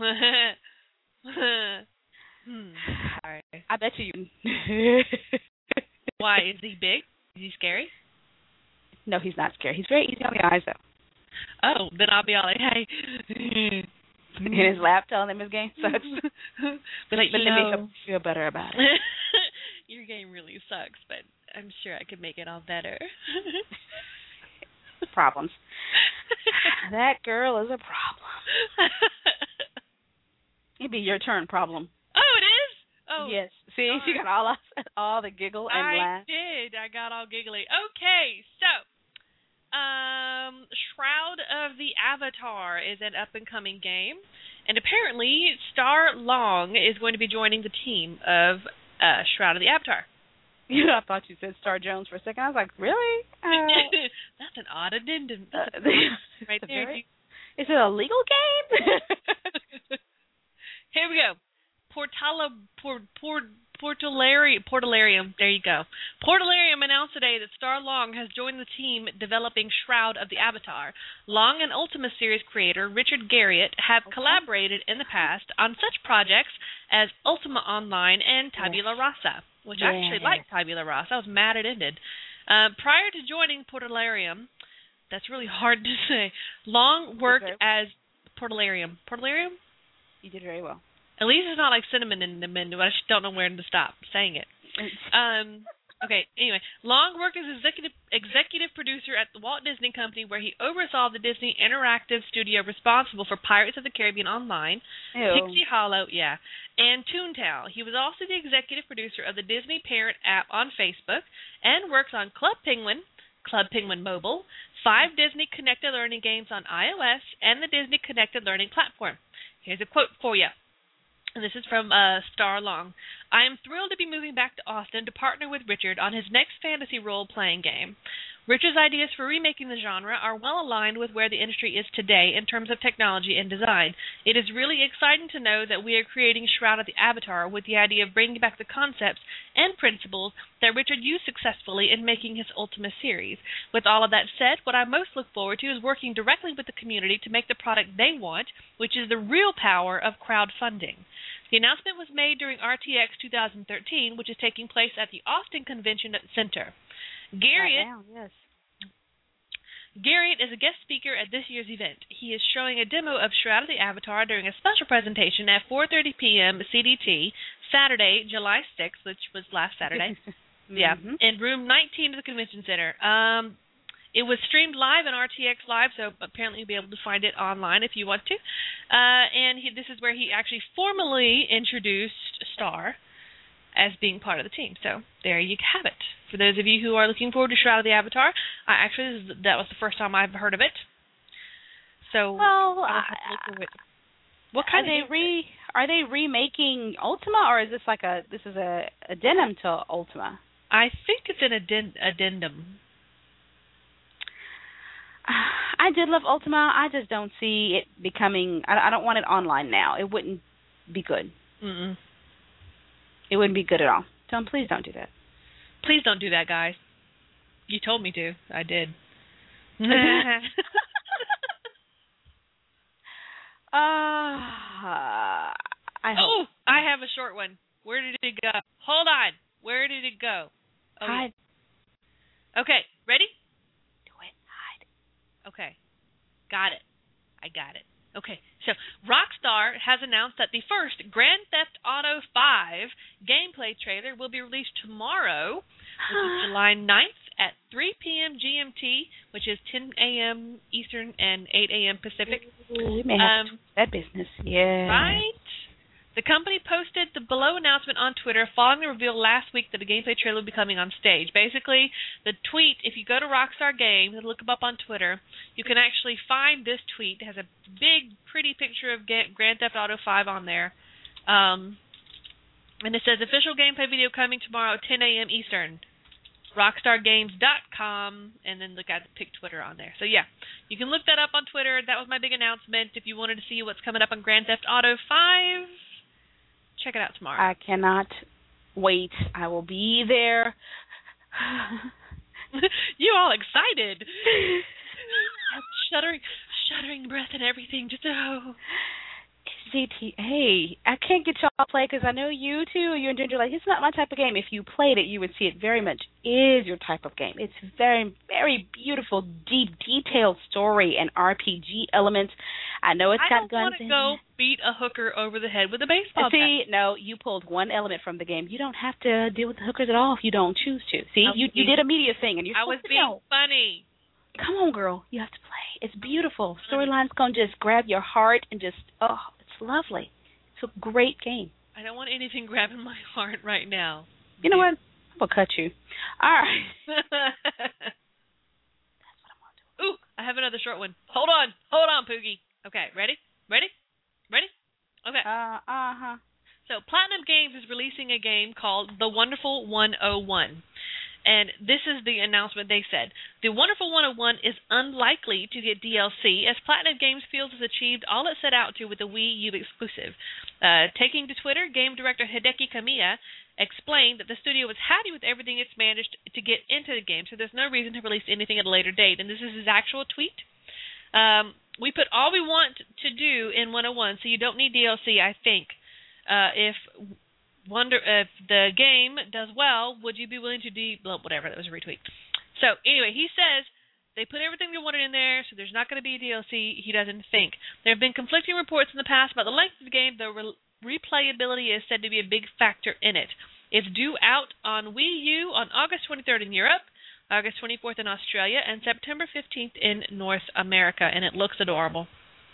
hmm. Sorry. I bet you. Why? Is he big? Is he scary? No, he's not scary. He's very easy on the eyes, though. Oh, then I'll be all like, hey. In his lap telling him his game sucks. But like, but you let know, me feel, feel better about it. your game really sucks, but I'm sure I could make it all better. Problems. That girl is a problem. It'd be your turn, problem. Oh, it is? Oh, yes. See, darn. she got all all the giggle and I laugh. did. I got all giggly. Okay, so um, Shroud of the Avatar is an up-and-coming game, and apparently Star Long is going to be joining the team of uh, Shroud of the Avatar. You know, I thought you said Star Jones for a second. I was like, really? Uh, That's an odd addendum. That's uh, an odd right there. very- Is it a legal game? Here we go. Portala, Port, Port, Portalari, Portalarium. There you go. Portalarium announced today that Star Long has joined the team developing Shroud of the Avatar. Long and Ultima series creator Richard Garriott have Okay. collaborated in the past on such projects as Ultima Online and Tabula Rasa, which I actually Yes. liked Tabula Rasa. I was mad it ended. Uh, prior to joining Portalarium, that's really hard to say, Long worked very- as Portalarium. Portalarium? You did very well. At least it's not like cinnamon in the menu. I just don't know where to stop saying it. Um, Okay, anyway, Long worked as executive executive producer at the Walt Disney Company, where he oversaw the Disney Interactive Studio responsible for Pirates of the Caribbean Online, Ew. Pixie Hollow, yeah, and Toontown. He was also the executive producer of the Disney Parent app on Facebook, and works on Club Penguin, Club Penguin Mobile, five Disney Connected Learning games on iOS, and the Disney Connected Learning platform. Here's a quote for you. And this is from uh, Star Long. I am thrilled to be moving back to Austin to partner with Richard on his next fantasy role-playing game. Richard's ideas for remaking the genre are well aligned with where the industry is today in terms of technology and design. It is really exciting to know that we are creating Shroud of the Avatar with the idea of bringing back the concepts and principles that Richard used successfully in making his Ultima series. With all of that said, what I most look forward to is working directly with the community to make the product they want, which is the real power of crowdfunding. The announcement was made during R T X twenty thirteen, which is taking place at the Austin Convention Center. Garriott, Right now, yes. Garriott is a guest speaker at this year's event. He is showing a demo of Shroud of the Avatar during a special presentation at four thirty p.m. C D T, Saturday, July sixth, which was last Saturday. mm-hmm. Yeah, in room nineteen of the convention center. Um, it was streamed live on R T X Live, so apparently you'll be able to find it online if you want to. Uh, and he, this is where he actually formally introduced Star as being part of the team. So there you have it. For those of you who are looking forward to Shroud of the Avatar, I actually that was the first time I've heard of it. So well, I'll have to look for it. What kind are of they re are they remaking Ultima, or is this like a this is a addendum to Ultima? I think it's an addend- addendum. I did love Ultima. I just don't see it becoming. I, I don't want it online now. It wouldn't be good. Mm-mm. It wouldn't be good at all. So please don't do that. Please don't do that, guys. You told me to. I did. uh, I hope. Oh, I have a short one. Where did it go? Hold on. Where did it go? Oh, Hide. Yeah. Okay, ready? Do it. Hide. Okay. Got it. I got it. Okay, so Rockstar has announced that the first Grand Theft Auto five gameplay trailer will be released tomorrow, which is July ninth at three p.m. G M T, which is ten a.m. Eastern and eight a.m. Pacific. Ooh, we may have Um, to do that business. Yeah. Right? The company posted the below announcement on Twitter following the reveal last week that the gameplay trailer will be coming on stage. Basically, the tweet, if you go to Rockstar Games and look them up on Twitter, you can actually find this tweet. It has a big, pretty picture of Grand Theft Auto five on there. Um, and it says, official gameplay video coming tomorrow at ten a.m. Eastern. rockstar games dot com, and then look at pick Twitter on there. So yeah, you can look that up on Twitter. That was my big announcement. If you wanted to see what's coming up on Grand Theft Auto five, check it out tomorrow. I cannot wait. I will be there. You all excited? shuddering, shuddering breath and everything. Just oh. C T A. I can't get y'all to play because I know you too. You and Ginger are like, it's not my type of game. If you played it, you would see it very much is your type of game. It's very, very beautiful, deep, detailed story and R P G elements. I know it's I got don't guns want to in go it. beat a hooker over the head with a baseball See, bat. no, you pulled one element from the game. You don't have to deal with the hookers at all if you don't choose to. See, you you did a media thing, and you're I supposed was to being know. funny. Come on, girl. You have to play. It's beautiful. Storyline's going to just grab your heart and just, oh, it's lovely. It's a great game. I don't want anything grabbing my heart right now. You know what? I'm going to cut you. All right. That's what I'm going to do. Ooh, I have another short one. Hold on. Hold on, Poogie. Okay, ready? Ready? Ready? Okay. Uh, uh-huh. So Platinum Games is releasing a game called The Wonderful one oh one. And this is the announcement they said. The Wonderful one oh one is unlikely to get D L C, as Platinum Games feels it's achieved all it set out to with the Wii U exclusive. Uh, taking to Twitter, game director Hideki Kamiya explained that the studio was happy with everything it's managed to get into the game, so there's no reason to release anything at a later date. And this is his actual tweet. Um, we put all we want to do in one oh one, so you don't need D L C, I think. Uh, if... Wonder if the game does well, would you be willing to do well, whatever, that was a retweet. So anyway, he says they put everything they wanted in there, so there's not going to be a D L C, he doesn't think. There have been conflicting reports in the past about the length of the game, though re- replayability is said to be a big factor in it. It's due out on Wii U on August twenty-third in Europe, August twenty-fourth in Australia, and September fifteenth in North America, and it looks adorable.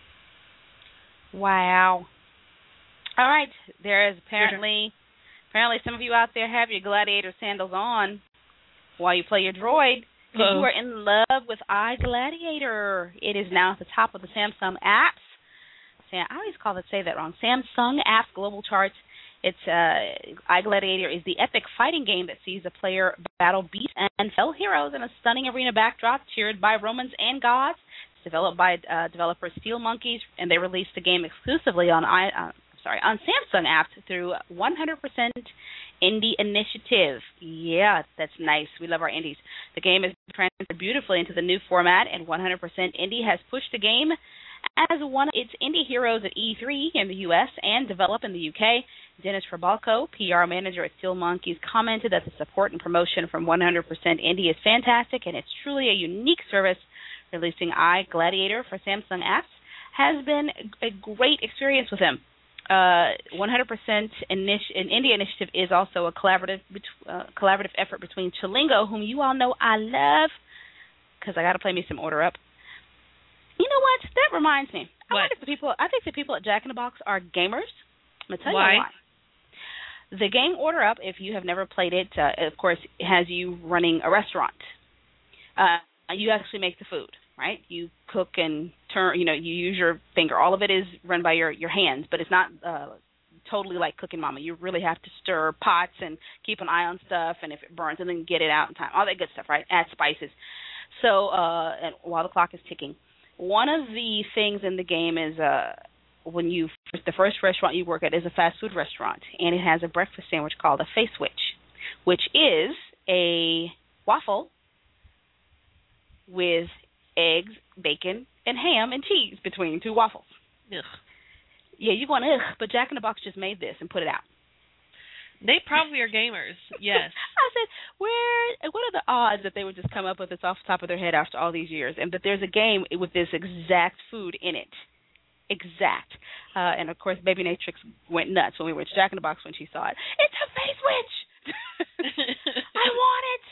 Wow. All right. There is apparently, apparently some of you out there have your gladiator sandals on while you play your droid. Because you are in love with iGladiator. It is now at the top of the Samsung apps. I always call it, say that wrong. Samsung apps global charts. It's uh, iGladiator is the epic fighting game that sees the player battle beasts and fellow heroes in a stunning arena backdrop, cheered by Romans and gods. It's developed by uh, developer Steel Monkeys, and they released the game exclusively on i uh, sorry on Samsung apps through one hundred percent Indie Initiative. Yeah, that's nice. We love our indies. The game is transferred beautifully into the new format, and one hundred percent Indie has pushed the game as one of its indie heroes at E three in the U S and developed in the U K. Dennis Trabalco, P R manager at Steel Monkeys, commented that the support and promotion from one hundred percent Indie is fantastic, and it's truly a unique service. Releasing iGladiator for Samsung apps has been a great experience with him. Uh, one hundred percent initi- an Indie Initiative is also a collaborative uh, collaborative effort between Chilingo, whom you all know I love, because I got to play me some Order Up. You know what? That reminds me. I What? wonder if the people. I think the people at Jack in the Box are gamers. I'm gonna tell Why? you why. The game Order Up, if you have never played it, uh, of course, has you running a restaurant. Uh, you actually make the food, right? You cook and turn, you know, you use your finger. All of it is run by your, your hands, but it's not uh, totally like Cooking Mama. You really have to stir pots and keep an eye on stuff, and if it burns, and then get it out in time. All that good stuff, right? Add spices. So uh, and while the clock is ticking, one of the things in the game is uh, when you the first restaurant you work at is a fast food restaurant, and it has a breakfast sandwich called a Face Switch, which is a waffle with eggs, bacon, and ham and cheese between two waffles. Ugh. Yeah, you're going, ugh, but Jack in the Box just made this and put it out. They probably are gamers, yes. I said, where? What are the odds that they would just come up with this off the top of their head after all these years, and that there's a game with this exact food in it? Exact. Uh, and, of course, Baby Natrix went nuts when we went to Jack in the Box when she saw it. It's a Face Switch! I want it!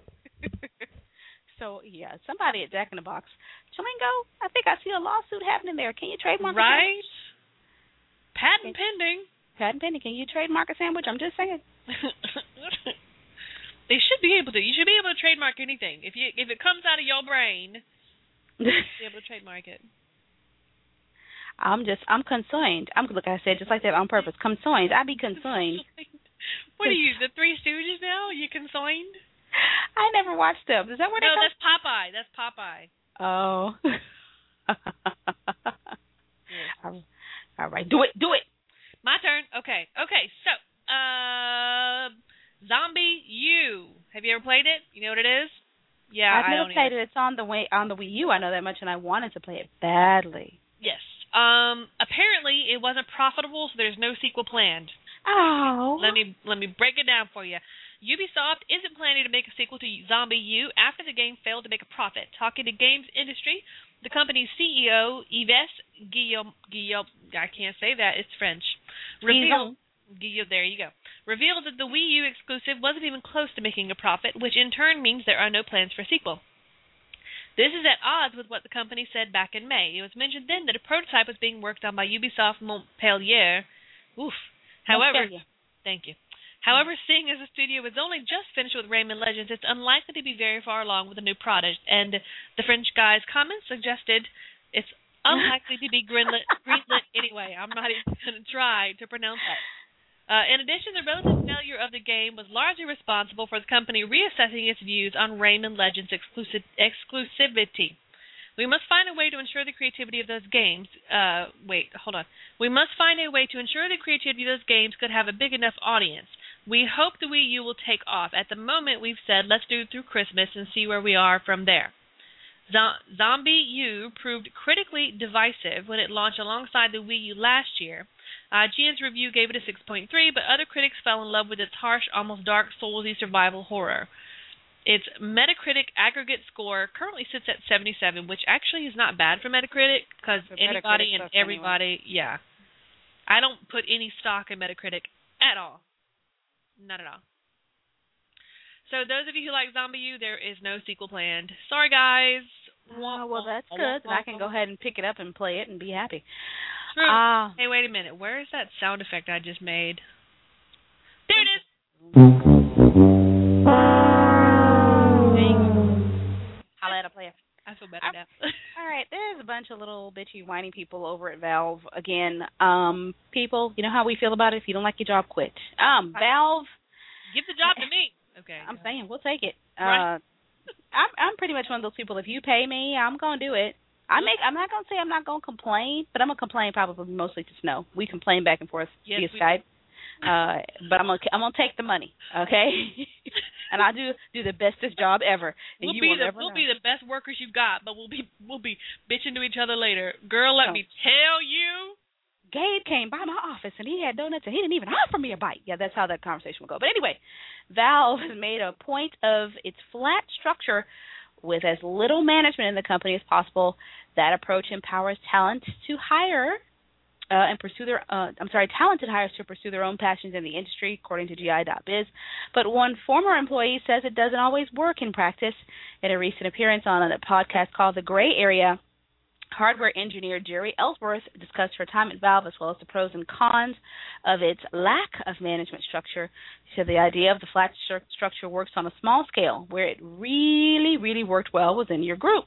So, yeah, somebody at Jack in the Box. Chilingo, I think I see a lawsuit happening there. Can you trademark a Right? sandwich? Patent pending. Patent pending. Can you trademark a sandwich? I'm just saying. They should be able to. You should be able to trademark anything. If you if it comes out of your brain, you should be able to trademark it. I'm just, I'm concerned. I'm, look, I said just like that on purpose. Concerned. I be concerned. What are you, the Three Stooges now? You concerned? I never watched them. Is that where No, they that's Popeye. That's Popeye. Oh. Yeah. All right. Do it. Do it. My turn. Okay. Okay. So, uh, Zombie U. Have you ever played it? You know what it is? Yeah, I've I never don't played either. it. It's on the way on the Wii U. I know that much, and I wanted to play it badly. Yes. Um. Apparently, it wasn't profitable, so there's no sequel planned. Oh. Let me let me break it down for you. Ubisoft isn't planning to make a sequel to Zombie U after the game failed to make a profit. Talking to Games Industry, the company's C E O, Yves Guillaume, Guillaume I can't say that, it's French, revealed, Guillaume, there you go, revealed that the Wii U exclusive wasn't even close to making a profit, which in turn means there are no plans for a sequel. This is at odds with what the company said back in May. It was mentioned then that a prototype was being worked on by Ubisoft Montpellier. Oof. However, Montpellier. Thank you. However, seeing as the studio was only just finished with Rayman Legends, it's unlikely to be very far along with the new product, and the French guy's comments suggested it's unlikely to be greenlit, greenlit anyway. I'm not even going to try to pronounce that. Uh, in addition, the relative failure of the game was largely responsible for the company reassessing its views on Rayman Legends exclusive, exclusivity. We must find a way to ensure the creativity of those games. Uh, wait, hold on. We must find a way to ensure the creativity of those games could have a big enough audience. We hope the Wii U will take off. At the moment, we've said let's do it through Christmas and see where we are from there. Zo- Zombie U proved critically divisive when it launched alongside the Wii U last year. Uh, G N's review gave it a six point three, but other critics fell in love with its harsh, almost Dark Souls-y survival horror. Its Metacritic aggregate score currently sits at seventy-seven, which actually is not bad for Metacritic, because anybody and everybody, anyway. yeah. I don't put any stock in Metacritic at all. Not at all. So those of you who like Zombie U, there is no sequel planned. Sorry, guys. Oh, well, that's good. And I can go ahead and pick it up and play it and be happy. True. Uh, hey, wait a minute. Where is that sound effect I just made? There it is. I'll let it play it. I feel better now. All right, there's a bunch of little bitchy, whiny people over at Valve. Again, um, people, you know how we feel about it. If you don't like your job, quit. Um, Valve. Give the job to me. Okay. I'm saying we'll take it. Right. Uh, I'm I'm pretty much one of those people. If you pay me, I'm gonna do it. I make. I'm not gonna say I'm not gonna complain, but I'm gonna complain probably mostly to Snow. We complain back and forth yes, via Skype. Do. Uh, but I'm gonna I'm gonna take the money, okay? And I do do the bestest job ever. And we'll you be will the never we'll know. be the best workers you've got, but we'll be we'll be bitching to each other later. Girl, let No. me tell you. Gabe came by my office and he had donuts and he didn't even offer me a bite. Yeah, that's how that conversation will go. But anyway, Valve has made a point of its flat structure with as little management in the company as possible. That approach empowers talent to hire uh, and pursue their, uh, I'm sorry, talented hires to pursue their own passions in the industry, according to G I dot biz. But one former employee says it doesn't always work in practice. In a recent appearance on a podcast called The Gray Area, hardware engineer Jerry Ellsworth discussed her time at Valve as well as the pros and cons of its lack of management structure. She said the idea of the flat stru- structure works on a small scale where it really, really worked well within your group,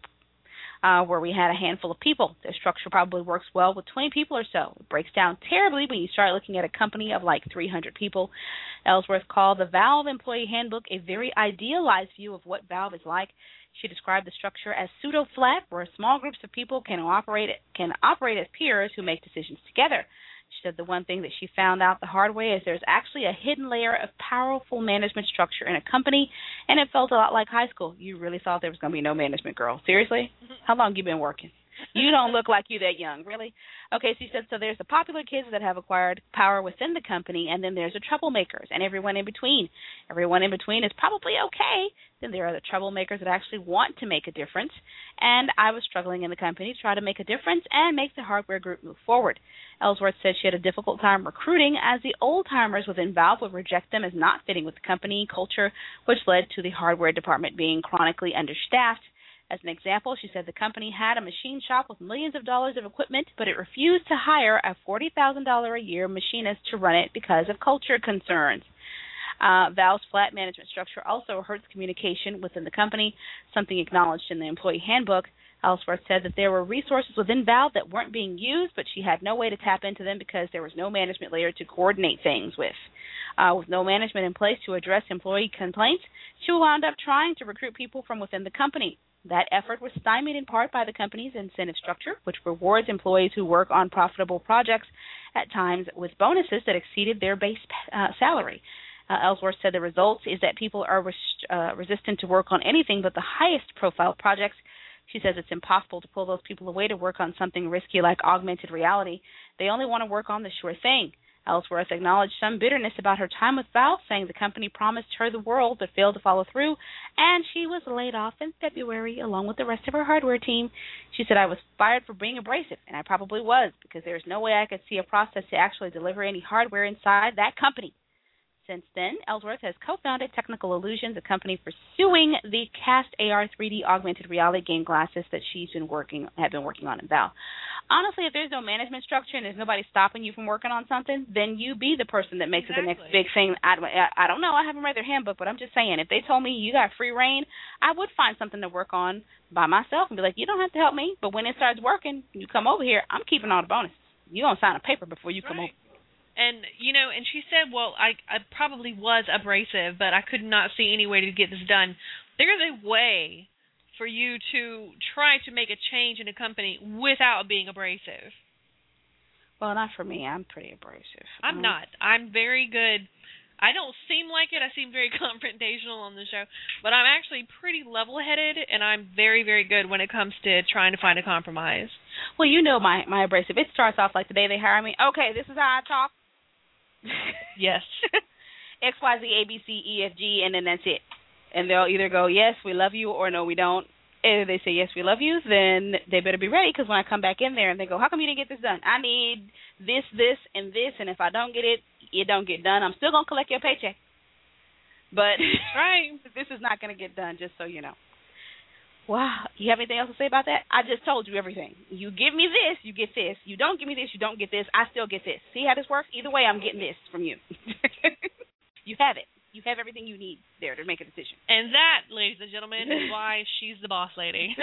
uh, where we had a handful of people. The structure probably works well with twenty people or so. It breaks down terribly when you start looking at a company of like three hundred people. Ellsworth called the Valve Employee Handbook a very idealized view of what Valve is like. She described the structure as pseudo-flat, where small groups of people can operate can operate as peers who make decisions together. She said the one thing that she found out the hard way is there's actually a hidden layer of powerful management structure in a company, and it felt a lot like high school. You really thought there was going to be no management, girl. Seriously? How long you been working? You don't look like you that young, really? Okay, she said, so there's the popular kids that have acquired power within the company, and then there's the troublemakers and everyone in between. Everyone in between is probably okay. Then there are the troublemakers that actually want to make a difference, and I was struggling in the company to try to make a difference and make the hardware group move forward. Ellsworth said she had a difficult time recruiting as the old-timers within Valve would reject them as not fitting with the company culture, which led to the hardware department being chronically understaffed. As an example, she said the company had a machine shop with millions of dollars of equipment, but it refused to hire a forty thousand dollars a year machinist to run it because of culture concerns. Uh, Valve's flat management structure also hurts communication within the company, something acknowledged in the employee handbook. Ellsworth said that there were resources within Valve that weren't being used, but she had no way to tap into them because there was no management layer to coordinate things with. Uh, with no management in place to address employee complaints, she wound up trying to recruit people from within the company. That effort was stymied in part by the company's incentive structure, which rewards employees who work on profitable projects, at times with bonuses that exceeded their base uh, salary. Uh, Ellsworth said the result is that people are res- uh, resistant to work on anything but the highest profile projects. She says it's impossible to pull those people away to work on something risky like augmented reality. They only want to work on the sure thing. Ellsworth acknowledged some bitterness about her time with Valve, saying the company promised her the world but failed to follow through, and she was laid off in February along with the rest of her hardware team. She said, I was fired for being abrasive, and I probably was, because there's no way I could see a process to actually deliver any hardware inside that company. Since then, Ellsworth has co-founded Technical Illusions, a company pursuing the Cast A R three D augmented reality game glasses that she's been working have been working on in Valve. Honestly, if there's no management structure and there's nobody stopping you from working on something, then you be the person that makes exactly. it the next big thing. I, I, I don't know. I haven't read their handbook, but I'm just saying, if they told me you got free reign, I would find something to work on by myself and be like, you don't have to help me, but when it starts working, you come over here, I'm keeping all the bonuses. You're going to sign a paper before you come right. over. And, you know, and she said, well, I, I probably was abrasive, but I could not see any way to get this done. There's a way for you to try to make a change in a company without being abrasive. Well, not for me. I'm pretty abrasive. I'm um, not. I'm very good. I don't seem like it. I seem very confrontational on the show. But I'm actually pretty level-headed, and I'm very, very good when it comes to trying to find a compromise. Well, you know my, my abrasive. It starts off like the day they hire me. Okay, this is how I talk. Yes. X, Y, Z, A, B, C, E, F, G, and then that's it. And they'll either go, yes, we love you, or no, we don't. And if they say, yes, we love you, then they better be ready, because when I come back in there and they go, how come you didn't get this done? I need this, this, and this, and if I don't get it, it don't get done. I'm still going to collect your paycheck. But right. this is not going to get done, just so you know. Wow. You have anything else to say about that? I just told you everything. You give me this, you get this. You don't give me this, you don't get this. I still get this. See how this works? Either way, I'm getting this from you. You have it. You have everything you need there to make a decision. And that, ladies and gentlemen, is why she's the boss lady.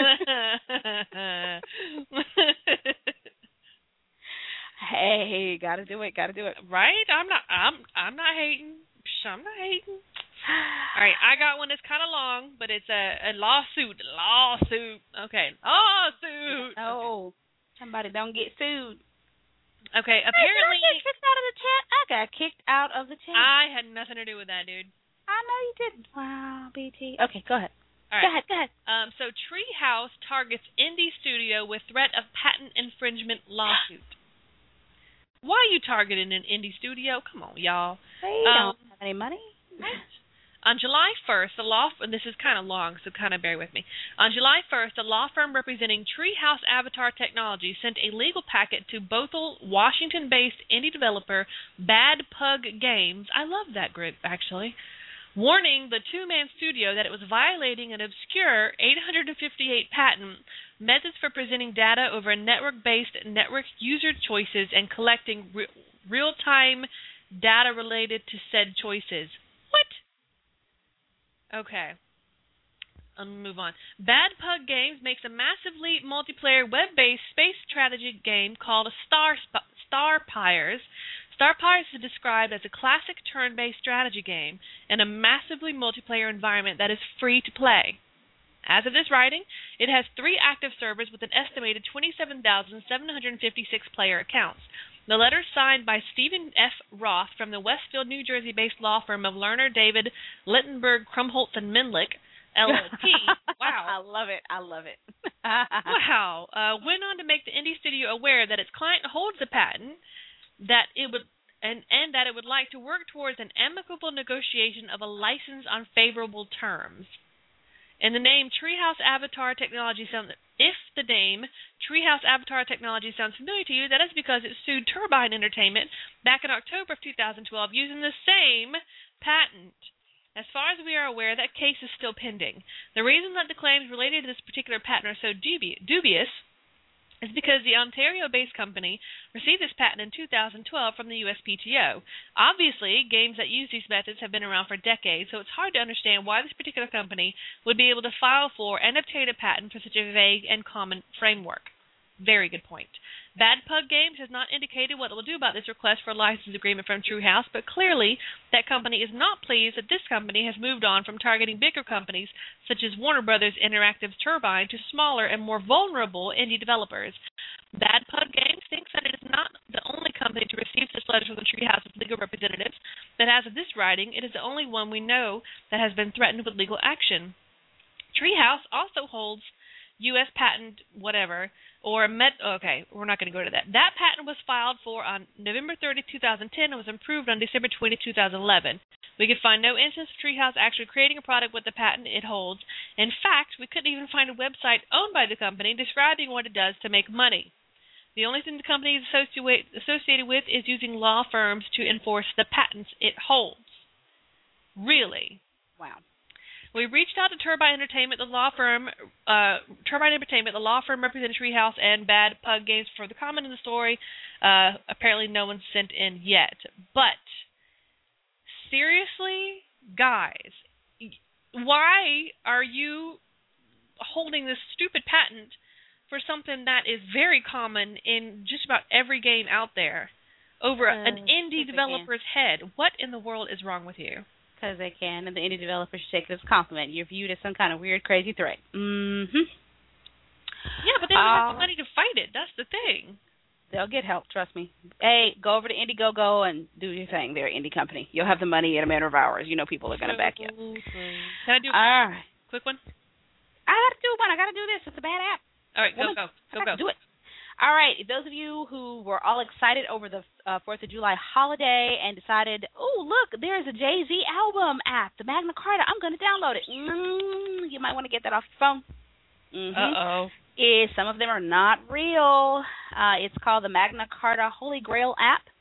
Hey, gotta do it, gotta do it. Right? I'm not. I'm. I'm not hating. I'm not hating. All right, I got one that's kind of long, but it's a, a lawsuit. Lawsuit. Okay, lawsuit. Oh, somebody don't get sued. Okay, apparently. Did I get kicked out of the chat? I got kicked out of the chat. I had nothing to do with that, dude. I know you didn't. Wow, B T. Okay, go ahead. All right. Go ahead, go ahead. Um, so Treehouse targets indie studio with threat of patent infringement lawsuit. Why are you targeting an indie studio? Come on, y'all. They um, don't have any money. Right. On July first, the law and this is kind of long, so kind of bear with me. On July first, a law firm representing Treehouse Avatar Technology sent a legal packet to Bothell, Washington-based indie developer Bad Pug Games. I love that group, actually. Warning the two-man studio that it was violating an obscure eight hundred fifty-eight patent, methods for presenting data over network-based network user choices and collecting re- real-time data related to said choices. What? Okay. I'll move on. Bad Pug Games makes a massively multiplayer web-based space strategy game called Star Sp- Starpires. Starpires is described as a classic turn-based strategy game in a massively multiplayer environment that is free to play. As of this writing, it has three active servers with an estimated twenty-seven thousand seven hundred fifty-six player accounts. The letter signed by Stephen F. Roth from the Westfield, New Jersey-based law firm of Lerner, David, Littenberg, Krumholtz, and Menlich, L L P. Wow. I love it. I love it. Wow. Uh, went on to make the indie studio aware that its client holds the patent, that it would and, and that it would like to work towards an amicable negotiation of a license on favorable terms. And the name Treehouse Avatar Technology sounds. If the name Treehouse Avatar Technology sounds familiar to you, that is because it sued Turbine Entertainment back in October of two thousand twelve using the same patent. As far as we are aware, that case is still pending. The reason that the claims related to this particular patent are so dubi- dubious is because the Ontario-based company received this patent in two thousand twelve from the U S P T O. Obviously, games that use these methods have been around for decades, so it's hard to understand why this particular company would be able to file for and obtain a patent for such a vague and common framework. Very good point. Bad Pug Games has not indicated what it will do about this request for a license agreement from Treehouse, but clearly that company is not pleased that this company has moved on from targeting bigger companies such as Warner Brothers Interactive's Turbine to smaller and more vulnerable indie developers. Bad Pug Games thinks that it is not the only company to receive such letters from the Treehouse's legal representatives, but as of this writing, it is the only one we know that has been threatened with legal action. Treehouse also holds U S patent whatever, or met. Okay, we're not going to go to that. That patent was filed for on November thirtieth, two thousand ten, and was approved on December twentieth, two thousand eleven. We could find no instance of Treehouse actually creating a product with the patent it holds. In fact, we couldn't even find a website owned by the company describing what it does to make money. The only thing the company is associated with is using law firms to enforce the patents it holds. Really? Wow. We reached out to Turbine Entertainment, the law firm, uh, Turbine Entertainment, the law firm representing Treehouse and Bad Pug Games for the comment in the story. Uh, apparently, no one sent in yet. But seriously, guys, why are you holding this stupid patent for something that is very common in just about every game out there over uh, an indie developer's head? What in the world is wrong with you? Because they can, and the indie developer should take it as a compliment. You're viewed as some kind of weird, crazy threat. Mm-hmm. Yeah, but they don't uh, have the money to fight it. That's the thing. They'll get help, trust me. Hey, go over to Indiegogo and do your thing. They're an indie company. You'll have the money in a matter of hours. You know people are going to back you. Can I do All right. quick one? I got to do one. I got to do this. It's a bad app. All right, go, Woman, go, go, go. Do it. All right, those of you who were all excited over the uh, fourth of July holiday and decided, oh, look, there's a Jay-Z album app, the Magna Carta. I'm going to download it. Mm, you might want to get that off your phone. Mm-hmm. Uh-oh. Is some of them are not real. Uh, it's called the Magna Carta Holy Grail app.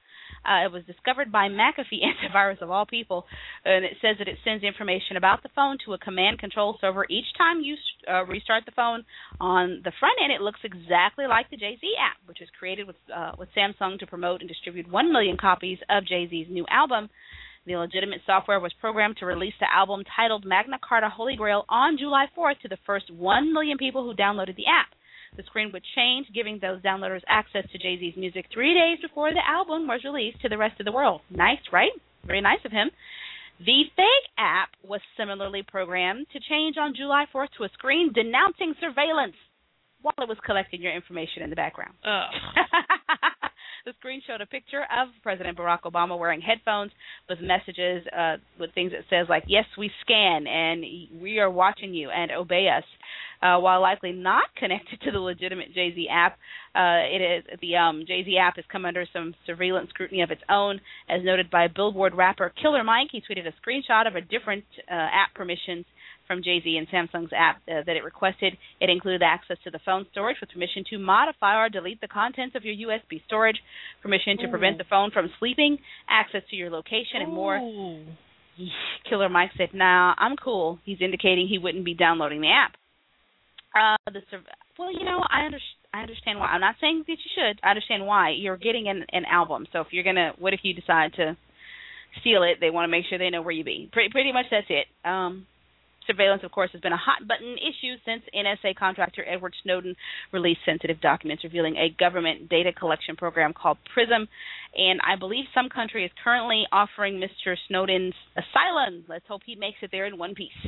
Uh, it was discovered by McAfee Antivirus, of all people, and it says that it sends information about the phone to a command control server each time you uh, restart the phone. On the front end, it looks exactly like the Jay-Z app, which was created with uh, with Samsung to promote and distribute one million copies of Jay-Z's new album. The legitimate software was programmed to release the album titled Magna Carta Holy Grail on July fourth to the first one million people who downloaded the app. The screen would change, giving those downloaders access to Jay-Z's music three days before the album was released to the rest of the world. Nice, right? Very nice of him. The fake app was similarly programmed to change on July fourth to a screen denouncing surveillance while it was collecting your information in the background. Oh. The screen showed a picture of President Barack Obama wearing headphones with messages, uh, with things that says like, yes, we scan and we are watching you and obey us. Uh, while likely not connected to the legitimate Jay-Z app, uh, it is the um, Jay-Z app has come under some surveillance scrutiny of its own. As noted by Billboard rapper Killer Mike, he tweeted a screenshot of a different uh, app permissions from Jay-Z and Samsung's app uh, that it requested. It included access to the phone storage with permission to modify or delete the contents of your U S B storage, permission to Ooh. prevent the phone from sleeping, access to your location, and more. Ooh. Killer Mike said, nah, I'm cool. He's indicating he wouldn't be downloading the app. Uh, the well, you know, I, under, I understand why. I'm not saying that you should. I understand why. You're getting an, an album. So if you're going to, what if you decide to steal it? They want to make sure they know where you be. Pretty, pretty much that's it. Um, surveillance, of course, has been a hot-button issue since N S A contractor Edward Snowden released sensitive documents revealing a government data collection program called PRISM. And I believe some country is currently offering Mister Snowden's asylum. Let's hope he makes it there in one piece.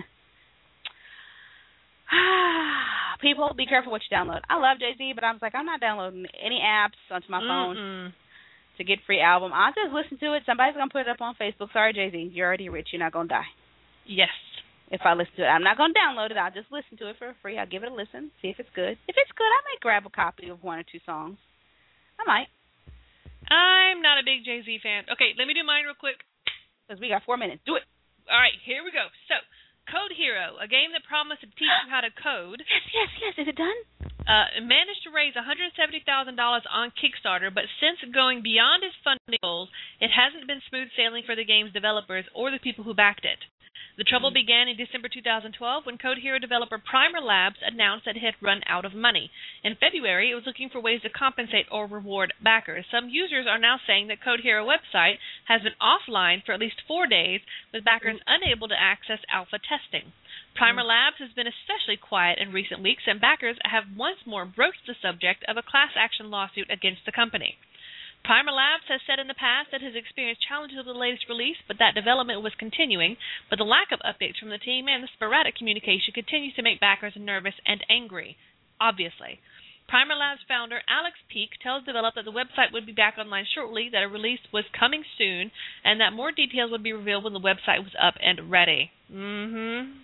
People, be careful what you download. I love Jay-Z, but I was like, I'm not downloading any apps onto my phone Mm-mm. to get free album. I'll just listen to it. Somebody's going to put it up on Facebook. Sorry, Jay-Z, you're already rich. You're not going to die. Yes. If I listen to it. I'm not going to download it. I'll just listen to it for free. I'll give it a listen, see if it's good. If it's good, I might grab a copy of one or two songs. I might. I'm not a big Jay-Z fan. Okay, let me do mine real quick. Because we got four minutes. Do it. All right, here we go. So, Code Hero, a game that promised to teach you how to code. Yes, yes, yes. Is it done? Uh, managed to raise one hundred seventy thousand dollars on Kickstarter, but since going beyond its funding goals, it hasn't been smooth sailing for the game's developers or the people who backed it. The trouble began in December two thousand twelve when Code Hero developer Primer Labs announced that it had run out of money. In February, it was looking for ways to compensate or reward backers. Some users are now saying that Code Hero website has been offline for at least four days, with backers unable to access alpha testing. Primer Labs has been especially quiet in recent weeks, and backers have once more broached the subject of a class action lawsuit against the company. Primer Labs has said in the past that it has experienced challenges with the latest release, but that development was continuing, but the lack of updates from the team and the sporadic communication continues to make backers nervous and angry, obviously. Primer Labs founder Alex Peak tells developers that the website would be back online shortly, that a release was coming soon, and that more details would be revealed when the website was up and ready. Mm-hmm.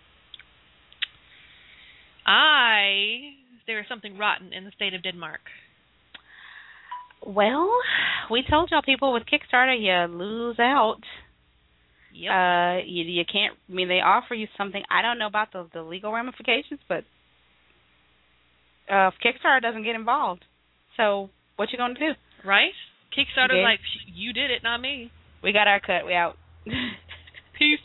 I... There is something rotten in the state of Denmark. Well, we told y'all people with Kickstarter, you lose out. Yep. Uh, you, you can't, I mean, they offer you something. I don't know about the, the legal ramifications, but uh, Kickstarter doesn't get involved. So what you going to do? Right? Kickstarter's Okay. like, you did it, not me. We got our cut. We out. Peace.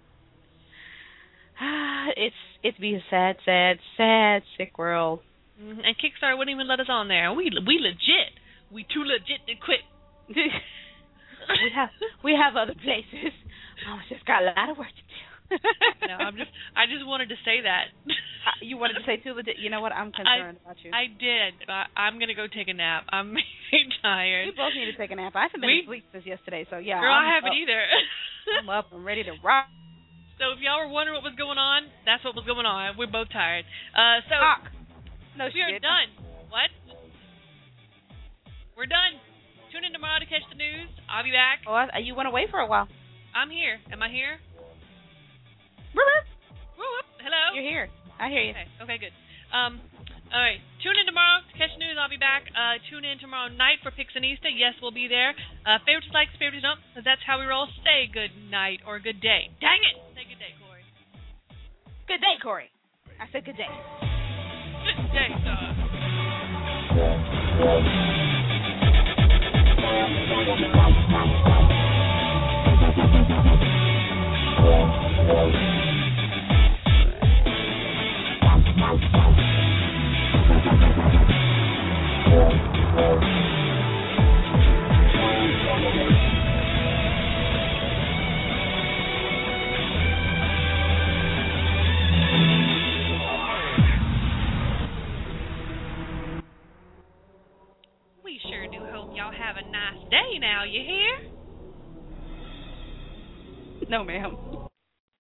it's it's be a sad, sad, sad, sick world. Mm-hmm. And Kickstarter wouldn't even let us on there. We we legit. We too legit to quit. we have we have other places. Mama's just got a lot of work to do. No, I'm just I just wanted to say that. You wanted to say too legit. You know what? I'm concerned I, about you. I did. I, I'm gonna go take a nap. I'm tired. We both need to take a nap. I haven't been we, asleep since yesterday, so yeah. Girl, I'm I haven't up. either. I'm up. I'm ready to rock. So if y'all were wondering what was going on, that's what was going on. We're both tired. Uh, so Talk. No, we are didn't. done. What? We're done. Tune in tomorrow to catch the news. I'll be back. Oh, I, you went away for a while. I'm here. Am I here? Whoop, whoop. Woo, whoop. Hello? You're here. I hear you. Okay. Okay, good. Um, all right. Tune in tomorrow to catch the news. I'll be back. Uh, tune in tomorrow night for Pixinista. Yes, we'll be there. Uh, favorites like, favorites don't, because that's how we roll. Say good night or good day. Dang it. Say good day, Corey. Good day, Corey. I said good day. Good day, dog. Thank you. We sure do hope y'all have a nice day now, you hear? No, ma'am.